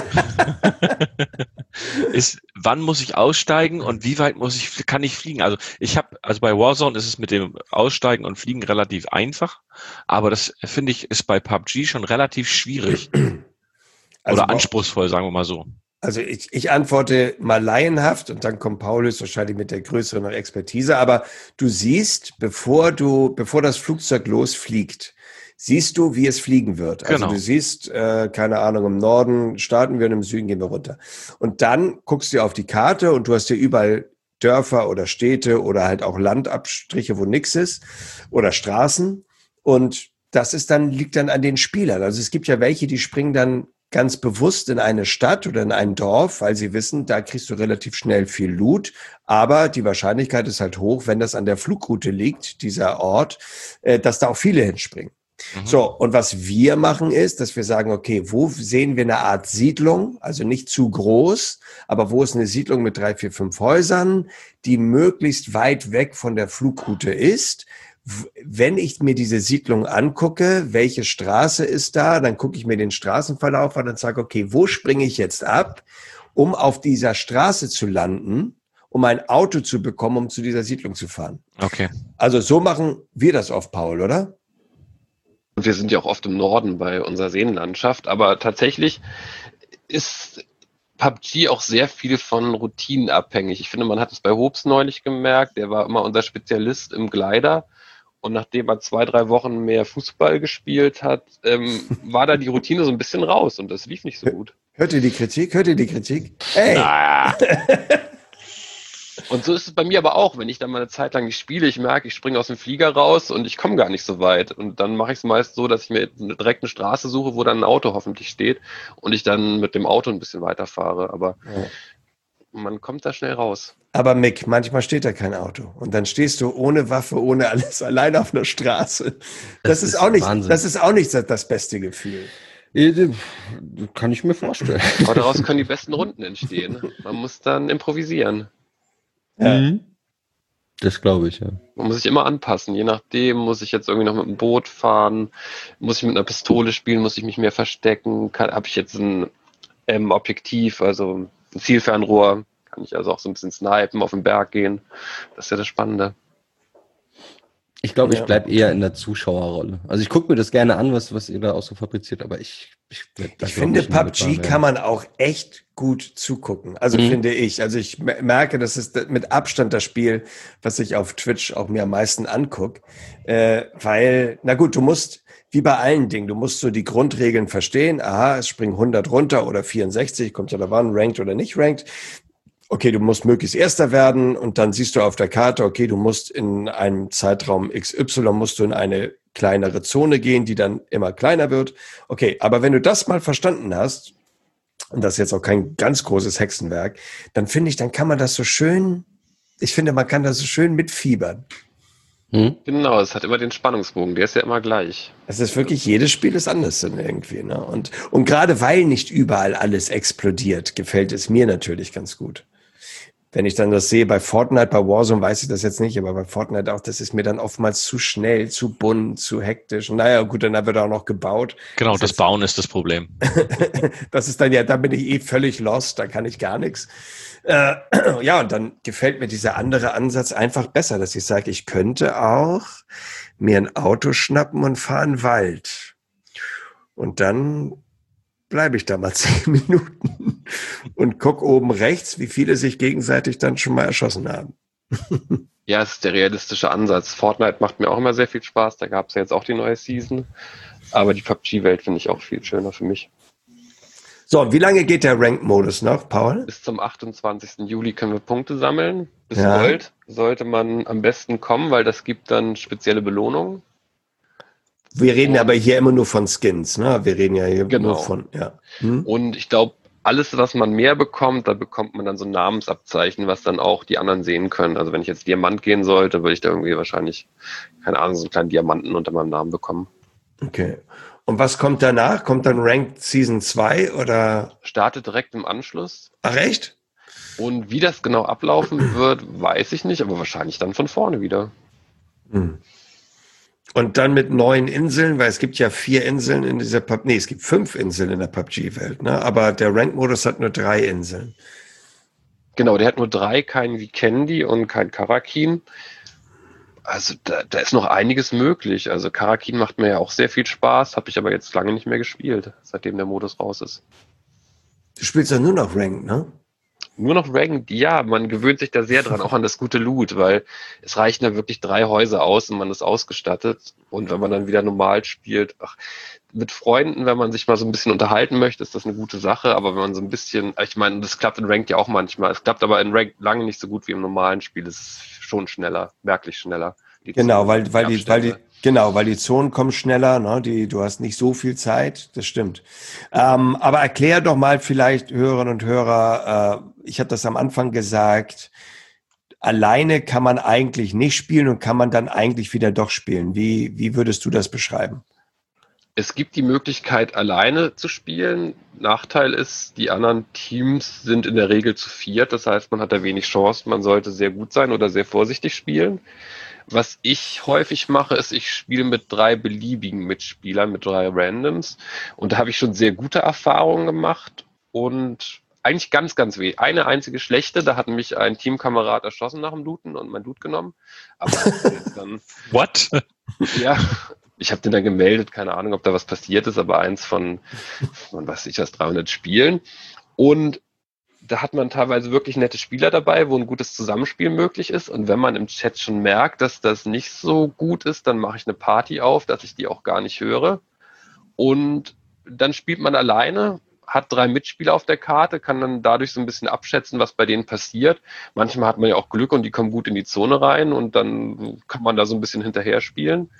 ist, wann muss ich aussteigen und wie weit muss ich, kann ich fliegen? Also ich habe, also bei Warzone ist es mit dem Aussteigen und Fliegen relativ einfach, aber das finde ich ist bei P U B G schon relativ schwierig Also, oder anspruchsvoll, sagen wir mal so. Also ich, ich antworte mal laienhaft und dann kommt Paulus wahrscheinlich mit der größeren Expertise. Aber du siehst, bevor du, bevor das Flugzeug losfliegt, siehst du, wie es fliegen wird. Also Genau. du siehst, äh, keine Ahnung, im Norden starten wir und im Süden gehen wir runter. Und dann guckst du auf die Karte und du hast ja überall Dörfer oder Städte oder halt auch Landabstriche, wo nix ist oder Straßen. Und das ist dann, liegt dann an den Spielern. Also es gibt ja welche, die springen dann ganz bewusst in eine Stadt oder in ein Dorf, weil sie wissen, da kriegst du relativ schnell viel Loot. Aber die Wahrscheinlichkeit ist halt hoch, wenn das an der Flugroute liegt, dieser Ort, äh, dass da auch viele hinspringen. Mhm. So, und was wir machen ist, dass wir sagen, okay, wo sehen wir eine Art Siedlung, also nicht zu groß, aber wo ist eine Siedlung mit drei, vier, fünf Häusern, die möglichst weit weg von der Flugroute ist. Wenn ich mir diese Siedlung angucke, welche Straße ist da, dann gucke ich mir den Straßenverlauf an und sage, okay, wo springe ich jetzt ab, um auf dieser Straße zu landen, um ein Auto zu bekommen, um zu dieser Siedlung zu fahren. Okay. Also so machen wir das oft, Paul, oder? Und wir sind ja auch oft im Norden bei unserer Seenlandschaft, aber tatsächlich ist P U B G auch sehr viel von Routinen abhängig. Ich finde, man hat es bei Hobbs neulich gemerkt, der war immer unser Spezialist im Glider. Und nachdem er zwei, drei Wochen mehr Fußball gespielt hat, ähm, war da die Routine so ein bisschen raus und das lief nicht so gut. Hört ihr die Kritik? Hört ihr die Kritik? Hey! Ah, Und so ist es bei mir aber auch, wenn ich dann mal eine Zeit lang nicht spiele, ich merke, ich springe aus dem Flieger raus und ich komme gar nicht so weit. Und dann mache ich es meist so, dass ich mir direkt eine Straße suche, wo dann ein Auto hoffentlich steht und ich dann mit dem Auto ein bisschen weiterfahre. Aber Ja. man kommt da schnell raus. Aber Mick, manchmal steht da kein Auto. Und dann stehst du ohne Waffe, ohne alles, allein auf einer Straße. Das, Das ist ist auch nicht, Wahnsinn. das ist auch nicht das beste Gefühl. Äh, Kann ich mir vorstellen. Aber daraus können die besten Runden entstehen. Man muss dann improvisieren. Ja. Das glaube ich, ja. Man muss sich immer anpassen. Je nachdem, muss ich jetzt irgendwie noch mit einem Boot fahren, muss ich mit einer Pistole spielen, muss ich mich mehr verstecken, habe ich jetzt ein ähm, Objektiv, also ein Zielfernrohr, kann ich also auch so ein bisschen snipen, auf den Berg gehen. Das ist ja das Spannende. Ich glaube, ich Ja. bleibe eher in der Zuschauerrolle. Also ich gucke mir das gerne an, was, was ihr da auch so fabriziert, aber ich ich, werd da, Ich glaub finde, nie P U B mit G warm werden. kann man auch echt gut zugucken. Also Mhm. finde ich. Also ich me- merke, das ist mit Abstand das Spiel, was ich auf Twitch auch mir am meisten angucke. Äh, weil, na gut, du musst, wie bei allen Dingen, du musst so die Grundregeln verstehen. Aha, es springen hundert runter oder vierundsechzig, kommt ja da an, ranked oder nicht ranked. Okay, du musst möglichst Erster werden und dann siehst du auf der Karte, okay, du musst in einem Zeitraum X Y musst du in eine kleinere Zone gehen, die dann immer kleiner wird. Okay, aber wenn du das mal verstanden hast, und das ist jetzt auch kein ganz großes Hexenwerk, dann finde ich, dann kann man das so schön, ich finde, man kann das so schön mitfiebern. Hm? Genau, es hat immer den Spannungsbogen, der ist ja immer gleich. Es ist wirklich, jedes Spiel ist anders dann irgendwie, ne? Und, und gerade weil nicht überall alles explodiert, gefällt es mir natürlich ganz gut. Wenn ich dann das sehe bei Fortnite, bei Warzone weiß ich das jetzt nicht, aber bei Fortnite auch, das ist mir dann oftmals zu schnell, zu bunt, zu hektisch. Und naja, gut, dann wird auch noch gebaut. genau, Das das ist- Bauen ist das Problem. Das ist dann ja, da bin ich eh völlig lost, da kann ich gar nichts. Äh, ja, und dann gefällt mir dieser andere Ansatz einfach besser, dass ich sage, ich könnte auch mir ein Auto schnappen und fahre in den Wald. Und dann bleibe ich da mal zehn Minuten und guck oben rechts, wie viele sich gegenseitig dann schon mal erschossen haben. Ja, es ist der realistische Ansatz. Fortnite macht mir auch immer sehr viel Spaß, da gab es ja jetzt auch die neue Season. Aber die P U B G-Welt finde ich auch viel schöner für mich. So, und wie lange geht der Ranked-Modus noch, Paul? Bis zum achtundzwanzigsten Juli können wir Punkte sammeln. bis Ja. Gold sollte man am besten kommen, weil das gibt dann spezielle Belohnungen. Wir reden Und- aber hier immer nur von Skins, ne? Wir reden ja hier Genau. nur von, ja. Hm? Und ich glaube, alles, was man mehr bekommt, da bekommt man dann so ein Namensabzeichen, was dann auch die anderen sehen können. Also wenn ich jetzt Diamant gehen sollte, würde ich da irgendwie wahrscheinlich, keine Ahnung, so einen kleinen Diamanten unter meinem Namen bekommen. Okay. Und was kommt danach? Kommt dann Ranked Season zwei oder? Startet direkt im Anschluss. Ach echt? Und wie das genau ablaufen wird, weiß ich nicht, aber wahrscheinlich dann von vorne wieder. Hm. Und dann mit neuen Inseln, weil es gibt ja vier Inseln in dieser Pub, nee, es gibt fünf Inseln in der P U B G-Welt, ne? Aber der Rank-Modus hat nur drei Inseln. Genau, der hat nur drei, kein Vikendi und kein Karakin. Also da, da ist noch einiges möglich. Also Karakin macht mir ja auch sehr viel Spaß, habe ich aber jetzt lange nicht mehr gespielt, seitdem der Modus raus ist. Du spielst ja nur noch Ranked, ne? Nur noch Ranked, ja, man gewöhnt sich da sehr dran, auch an das gute Loot, weil es reichen da wirklich drei Häuser aus und man ist ausgestattet. Und wenn man dann wieder normal spielt, ach, mit Freunden, wenn man sich mal so ein bisschen unterhalten möchte, ist das eine gute Sache. Aber wenn man so ein bisschen, ich meine, das klappt in Ranked ja auch manchmal. Es klappt aber in Ranked lange nicht so gut wie im normalen Spiel. Es ist schon schneller, merklich schneller. Die Genau, Zonen, weil, weil die, weil die, Abstände. genau, weil die Zonen kommen schneller, ne? Die, du hast nicht so viel Zeit, das stimmt. Ähm, aber erklär doch mal vielleicht Hörerinnen und Hörer, äh, ich habe das am Anfang gesagt, alleine kann man eigentlich nicht spielen und kann man dann eigentlich wieder doch spielen. Wie, wie würdest du das beschreiben? Es gibt die Möglichkeit, alleine zu spielen. Nachteil ist, die anderen Teams sind in der Regel zu viert. Das heißt, man hat da wenig Chance. Man sollte sehr gut sein oder sehr vorsichtig spielen. Was ich häufig mache, ist, ich spiele mit drei beliebigen Mitspielern, mit drei Randoms. Und da habe ich schon sehr gute Erfahrungen gemacht. Und eigentlich ganz, ganz weh. Eine einzige schlechte, da hat mich ein Teamkamerad erschossen nach dem Looten und mein Loot genommen. Aber das ist jetzt dann... What? Ja, ich habe den dann gemeldet, keine Ahnung, ob da was passiert ist, aber eins von, von was ich das, dreihundert Spielen. Und da hat man teilweise wirklich nette Spieler dabei, wo ein gutes Zusammenspiel möglich ist. Und wenn man im Chat schon merkt, dass das nicht so gut ist, dann mache ich eine Party auf, dass ich die auch gar nicht höre. Und dann spielt man alleine, hat drei Mitspieler auf der Karte, kann dann dadurch so ein bisschen abschätzen, was bei denen passiert. Manchmal hat man ja auch Glück und die kommen gut in die Zone rein und dann kann man da so ein bisschen hinterher spielen.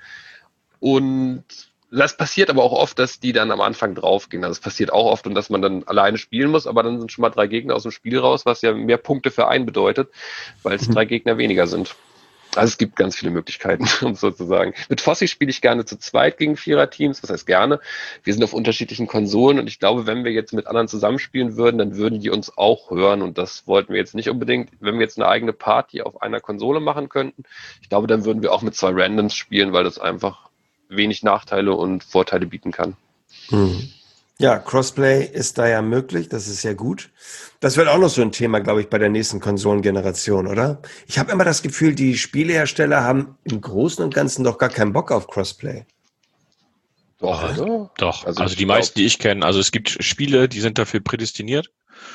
Und das passiert aber auch oft, dass die dann am Anfang draufgehen. Also es passiert auch oft und dass man dann alleine spielen muss, aber dann sind schon mal drei Gegner aus dem Spiel raus, was ja mehr Punkte für einen bedeutet, weil es Mhm. drei Gegner weniger sind. Also es gibt ganz viele Möglichkeiten, um sozusagen. Mit Fossi spiele ich gerne zu zweit gegen Vierer-Teams, was heißt gerne. Wir sind auf unterschiedlichen Konsolen und ich glaube, wenn wir jetzt mit anderen zusammenspielen würden, dann würden die uns auch hören und das wollten wir jetzt nicht unbedingt. Wenn wir jetzt eine eigene Party auf einer Konsole machen könnten, ich glaube, dann würden wir auch mit zwei Randoms spielen, weil das einfach wenig Nachteile und Vorteile bieten kann. Hm. Ja, Crossplay ist da ja möglich, das ist ja gut. Das wird auch noch so ein Thema, glaube ich, bei der nächsten Konsolengeneration, oder? Ich habe immer das Gefühl, die Spielehersteller haben im Großen und Ganzen doch gar keinen Bock auf Crossplay. Doch, Also, oder? Doch, Also also, ich die glaub- meisten, die ich kenne. Also es gibt Spiele, die sind dafür prädestiniert.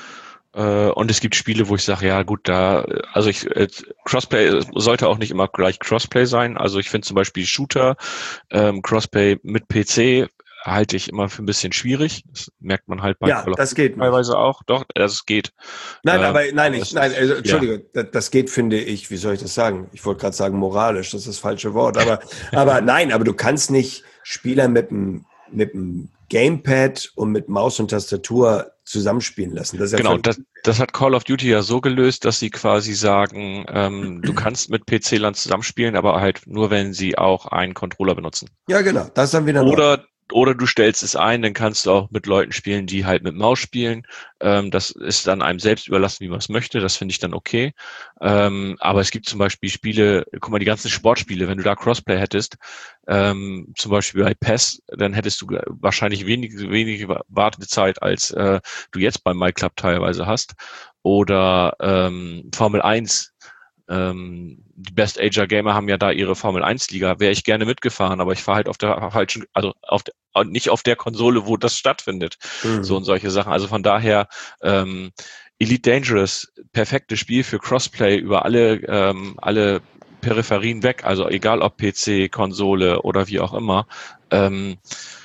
Äh, und es gibt Spiele, wo ich sage, ja gut, da, also ich, äh, Crossplay sollte auch nicht immer gleich Crossplay sein. Also ich finde zum Beispiel Shooter, ähm, Crossplay mit P C halte ich immer für ein bisschen schwierig. Das merkt man halt bei Ja, Call of das Duty geht nicht. teilweise auch. Doch, das geht. Nein, Ähm, aber nein, aber ich, es nein, ist- also, ja. Entschuldige, das, das geht, finde ich, wie soll ich das sagen? Ich wollte gerade sagen moralisch, das ist das falsche Wort, aber, aber nein, aber du kannst nicht Spieler mit dem, mit dem Gamepad und mit Maus und Tastatur zusammenspielen lassen. Das ist ja Genau, völlig- das, das hat Call of Duty ja so gelöst, dass sie quasi sagen, ähm, du kannst mit P C-Lern zusammenspielen, aber halt nur, wenn sie auch einen Controller benutzen. ja, genau, das ist dann wieder in Ordnung. Oder oder du stellst es ein, dann kannst du auch mit Leuten spielen, die halt mit Maus spielen. Ähm, das ist dann einem selbst überlassen, wie man es möchte. Das finde ich dann okay. Ähm, aber es gibt zum Beispiel Spiele, guck mal, die ganzen Sportspiele, wenn du da Crossplay hättest, ähm, zum Beispiel bei P E S, dann hättest du wahrscheinlich wenig, wenig Wartezeit, als äh, du jetzt beim MyClub teilweise hast. Oder ähm, Formel eins. Ähm, die Best Ager Gamer haben ja da ihre Formel eins Liga. Wäre ich gerne mitgefahren, aber ich fahre halt auf der falschen, also auf der, nicht auf der Konsole, wo das stattfindet. Mhm. So und solche Sachen. Also von daher ähm, Elite Dangerous, perfektes Spiel für Crossplay über alle ähm, alle Peripherien weg. Also egal ob P C, Konsole oder wie auch immer. Ähm,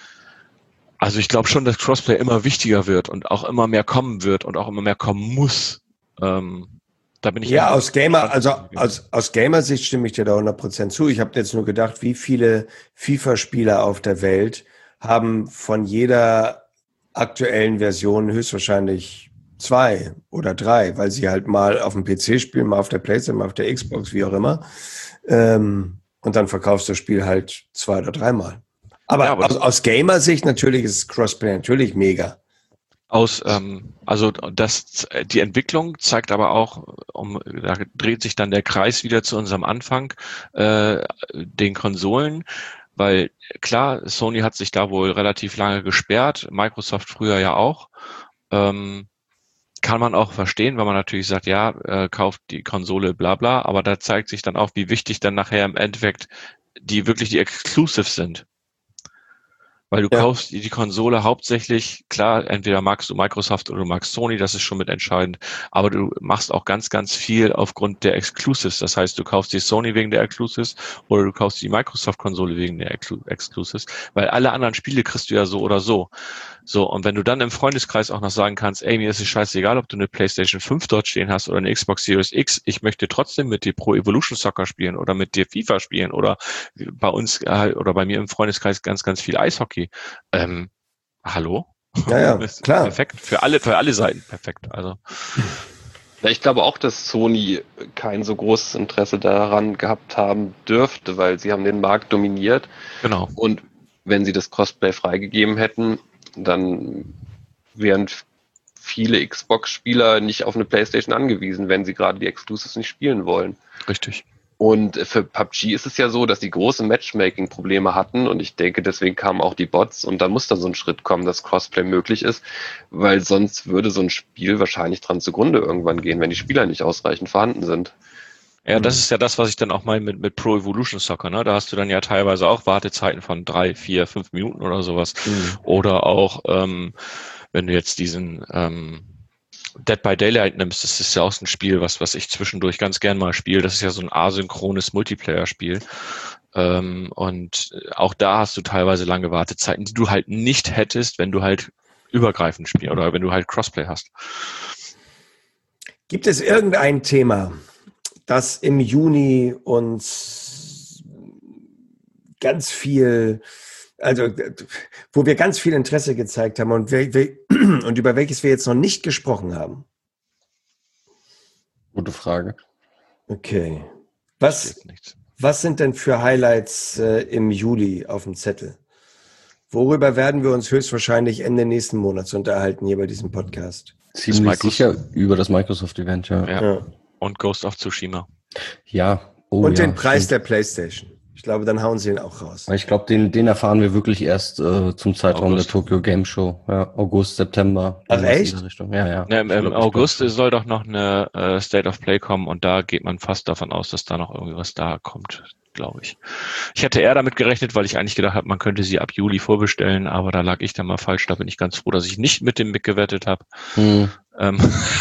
also ich glaube schon, dass Crossplay immer wichtiger wird und auch immer mehr kommen wird und auch immer mehr kommen muss. Ähm, Da bin ich Ja, echt aus Gamer, gespannt. also aus, aus Gamer-Sicht stimme ich dir da hundert Prozent zu. Ich habe jetzt nur gedacht, wie viele FIFA-Spieler auf der Welt haben von jeder aktuellen Version höchstwahrscheinlich zwei oder drei, weil sie halt mal auf dem P C spielen, mal auf der PlayStation, mal auf der Xbox, wie auch immer. Ähm, und dann verkaufst du das Spiel halt zwei oder dreimal. Aber, Ja, aber aus, das- aus Gamer-Sicht natürlich ist Crossplay natürlich mega. Aus, ähm, also das, die Entwicklung zeigt aber auch, um, da dreht sich dann der Kreis wieder zu unserem Anfang, äh, den Konsolen, weil klar, Sony hat sich da wohl relativ lange gesperrt, Microsoft früher ja auch. Ähm, kann man auch verstehen, weil man natürlich sagt, ja, äh, kauft die Konsole, bla bla, aber da zeigt sich dann auch, wie wichtig dann nachher im Endeffekt die wirklich die Exclusives sind. Weil du Ja. kaufst die Konsole hauptsächlich, klar, entweder magst du Microsoft oder du magst Sony, das ist schon mit entscheidend, aber du machst auch ganz, ganz viel aufgrund der Exclusives. Das heißt, du kaufst die Sony wegen der Exclusives oder du kaufst die Microsoft-Konsole wegen der Exclusives, weil alle anderen Spiele kriegst du ja so oder so. So, und wenn du dann im Freundeskreis auch noch sagen kannst, ey, mir ist es scheißegal, ob du eine PlayStation fünf dort stehen hast oder eine Xbox Series X, ich möchte trotzdem mit dir Pro Evolution Soccer spielen oder mit dir FIFA spielen oder bei uns äh, oder bei mir im Freundeskreis ganz, ganz viel Eishockey. Ähm, hallo? Ja, ja, klar. Perfekt. Für alle, für alle Seiten perfekt. Also. Ja, ich glaube auch, dass Sony kein so großes Interesse daran gehabt haben dürfte, weil sie haben den Markt dominiert. Genau. Und wenn sie das Crossplay freigegeben hätten, dann wären viele Xbox-Spieler nicht auf eine PlayStation angewiesen, wenn sie gerade die Exclusives nicht spielen wollen. Richtig. Und für P U B G ist es ja so, dass die große Matchmaking-Probleme hatten und ich denke, deswegen kamen auch die Bots und da muss dann so ein Schritt kommen, dass Crossplay möglich ist, weil sonst würde so ein Spiel wahrscheinlich dran zugrunde irgendwann gehen, wenn die Spieler nicht ausreichend vorhanden sind. Ja, das ist ja das, was ich dann auch meine mit, mit Pro Evolution Soccer, ne? Da hast du dann ja teilweise auch Wartezeiten von drei, vier, fünf Minuten oder sowas. Mhm. Oder auch, ähm, wenn du jetzt diesen ähm, Dead by Daylight nimmst, das ist ja auch so ein Spiel, was, was ich zwischendurch ganz gern mal spiele. Das ist ja so ein asynchrones Multiplayer-Spiel. Ähm, und auch da hast du teilweise lange Wartezeiten, die du halt nicht hättest, wenn du halt übergreifend spielst oder wenn du halt Crossplay hast. Gibt es irgendein Thema, das im Juni uns ganz viel, also wo wir ganz viel Interesse gezeigt haben und, we, we, und über welches wir jetzt noch nicht gesprochen haben? Gute Frage. Okay. Was, was sind denn für Highlights äh, im Juli auf dem Zettel? Worüber werden wir uns höchstwahrscheinlich Ende nächsten Monats unterhalten hier bei diesem Podcast? Ziemlich sicher über das Microsoft-Event, ja. Ja. Ja. Und Ghost of Tsushima. Ja. Oh, und ja, den Preis stimmt. der PlayStation. Ich glaube, dann hauen sie ihn auch raus. Ich glaube, den, den erfahren wir wirklich erst äh, zum Zeitraum August. der Tokyo Game Show. Ja, August, September. Ach, irgendwas in echt? der Richtung. Ja, ja. Ja, im Ich im glaub- ich August glaub schon. soll doch noch eine äh, State of Play kommen und da geht man fast davon aus, dass da noch irgendwas da kommt, glaube ich. Ich hätte eher damit gerechnet, weil ich eigentlich gedacht habe, man könnte sie ab Juli vorbestellen, aber da lag ich dann mal falsch. Da bin ich ganz froh, dass ich nicht mit dem mitgewettet habe. Hm. Ähm,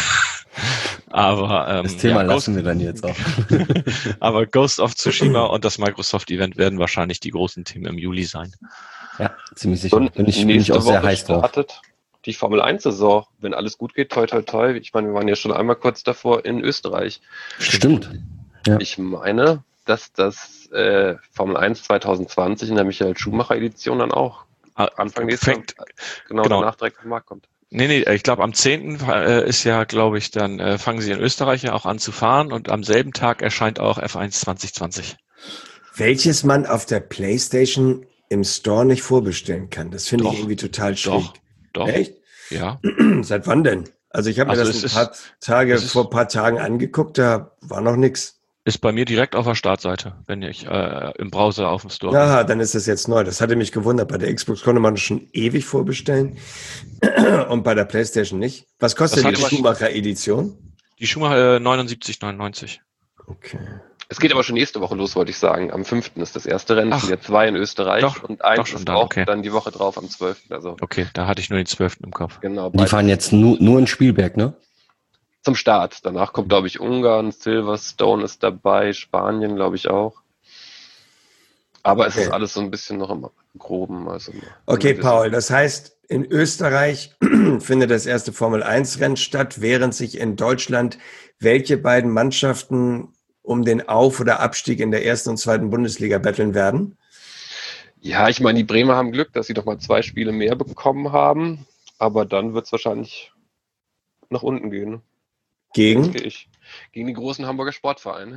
aber ähm, Das Thema ja, lassen Ghost, wir dann jetzt auch. aber Ghost of Tsushima und das Microsoft-Event werden wahrscheinlich die großen Themen im Juli sein. Ja, ziemlich sicher. Und Bin ich, bin ich nächste auch sehr Woche heiß drauf. startet die Formel eins Saison, wenn alles gut geht, toi toi toi. Ich meine, wir waren ja schon einmal kurz davor in Österreich. Stimmt. Ja. Ich meine, dass das äh, Formel eins zwanzig zwanzig in der Michael Schumacher Edition dann auch Anfang nächster Fängt, genau, genau. danach direkt auf den Markt kommt. Nee, nee, ich glaube am zehnten äh, ist ja, glaube ich, dann äh, fangen sie in Österreich ja auch an zu fahren und am selben Tag erscheint auch F eins zwanzig zwanzig. Welches man auf der PlayStation im Store nicht vorbestellen kann. Das finde ich Doch, irgendwie total schräg. Doch, doch, Echt? ja. Seit wann denn? Also ich habe mir Also das es ein paar ist- Tage es ist- vor ein paar Tagen angeguckt, da war noch nichts. Ist bei mir direkt auf der Startseite, wenn ich äh, im Browser auf dem Store bin. Aha, dann ist das jetzt neu. Das hatte mich gewundert. Bei der Xbox konnte man schon ewig vorbestellen und bei der PlayStation nicht. Was kostet Das die hat aber- Schumacher-Edition? Die Schumacher äh, neunundsiebzig neunundneunzig. Okay. Es geht aber schon nächste Woche los, wollte ich sagen. Am fünften ist das erste Rennen, Ach. es sind ja zwei in Österreich Doch, und eins doch schon ist dann, auch okay. dann die Woche drauf am zwölften Also Okay, da hatte ich nur den zwölften im Kopf. genau. Die beide fahren jetzt nur, nur in Spielberg, ne? zum Start. Danach kommt, glaube ich, Ungarn, Silverstone ist dabei, Spanien, glaube ich, auch. Aber es Okay. ist alles so ein bisschen noch im Groben. Also Okay, wir Paul, das heißt, In Österreich findet das erste Formel eins Rennen statt, während sich in Deutschland welche beiden Mannschaften um den Auf- oder Abstieg in der ersten und zweiten Bundesliga betteln werden? Ja, ich meine, die Bremer haben Glück, dass sie doch mal zwei Spiele mehr bekommen haben, aber dann wird es wahrscheinlich nach unten gehen. Gegen? Denke ich. Gegen die großen Hamburger Sportvereine.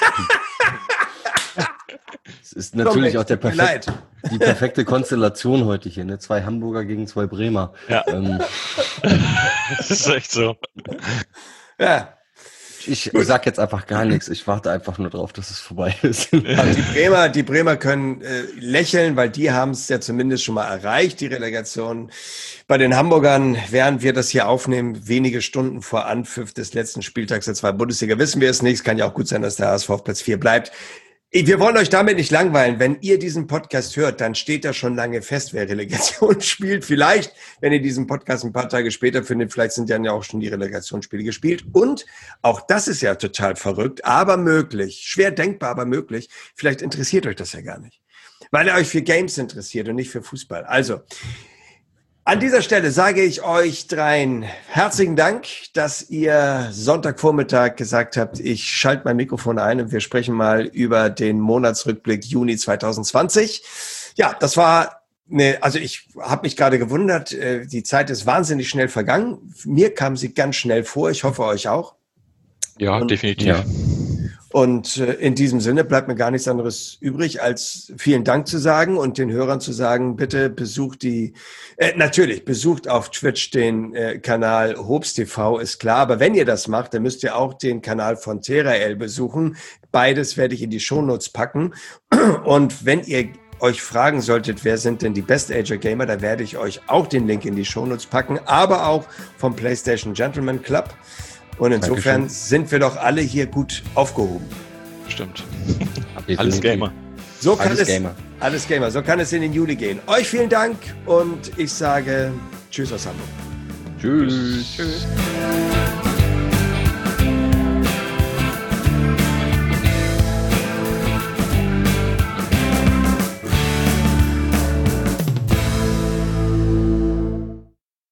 Es ist natürlich Komm, auch der tut mir perfekt, leid. die perfekte Konstellation heute hier, ne? Zwei Hamburger gegen zwei Bremer. Ja. Ähm, Das ist echt so. Ja. ich ich sag jetzt einfach gar nichts. Ich warte einfach nur drauf, dass es vorbei ist. Also die Bremer, die Bremer können äh, lächeln, weil die haben es ja zumindest schon mal erreicht, die Relegation. Bei den Hamburgern, während wir das hier aufnehmen, wenige Stunden vor Anpfiff des letzten Spieltags der zweiten Bundesliga, wissen wir es nicht. Es kann ja auch gut sein, dass der H S V auf Platz vier bleibt. Wir wollen euch damit nicht langweilen. Wenn ihr diesen Podcast hört, dann steht da schon lange fest, wer Relegation spielt. Vielleicht, wenn ihr diesen Podcast ein paar Tage später findet, vielleicht sind dann ja auch schon die Relegationsspiele gespielt. Und auch das ist ja total verrückt, aber möglich. Schwer denkbar, aber möglich. Vielleicht interessiert euch das ja gar nicht, weil ihr euch für Games interessiert und nicht für Fußball. Also, an dieser Stelle sage ich euch dreien herzlichen Dank, dass ihr Sonntagvormittag gesagt habt, ich schalte mein Mikrofon ein und wir sprechen mal über den Monatsrückblick Juni zwanzig zwanzig. Ja, das war eine, also ich habe mich gerade gewundert, die Zeit ist wahnsinnig schnell vergangen. Mir kam sie ganz schnell vor, ich hoffe euch auch. Ja, und, definitiv. Ja. Und in diesem Sinne bleibt mir gar nichts anderes übrig, als vielen Dank zu sagen und den Hörern zu sagen, bitte besucht die, äh, natürlich, besucht auf Twitch den äh, Kanal Hobbs T V, ist klar. Aber wenn ihr das macht, dann müsst ihr auch den Kanal von Terael besuchen. Beides werde ich in die Shownotes packen. Und wenn ihr euch fragen solltet, wer sind denn die Best Ager Gamer, da werde ich euch auch den Link in die Shownotes packen, aber auch vom PlayStation Gentleman Club. Und insofern Dankeschön. sind wir doch alle hier gut aufgehoben. Stimmt. Definitiv. Alles Gamer. So kann Alles es, Gamer. Alles Gamer. So kann es in den Juli gehen. Euch vielen Dank und ich sage Tschüss aus Hamburg. Tschüss. Tschüss.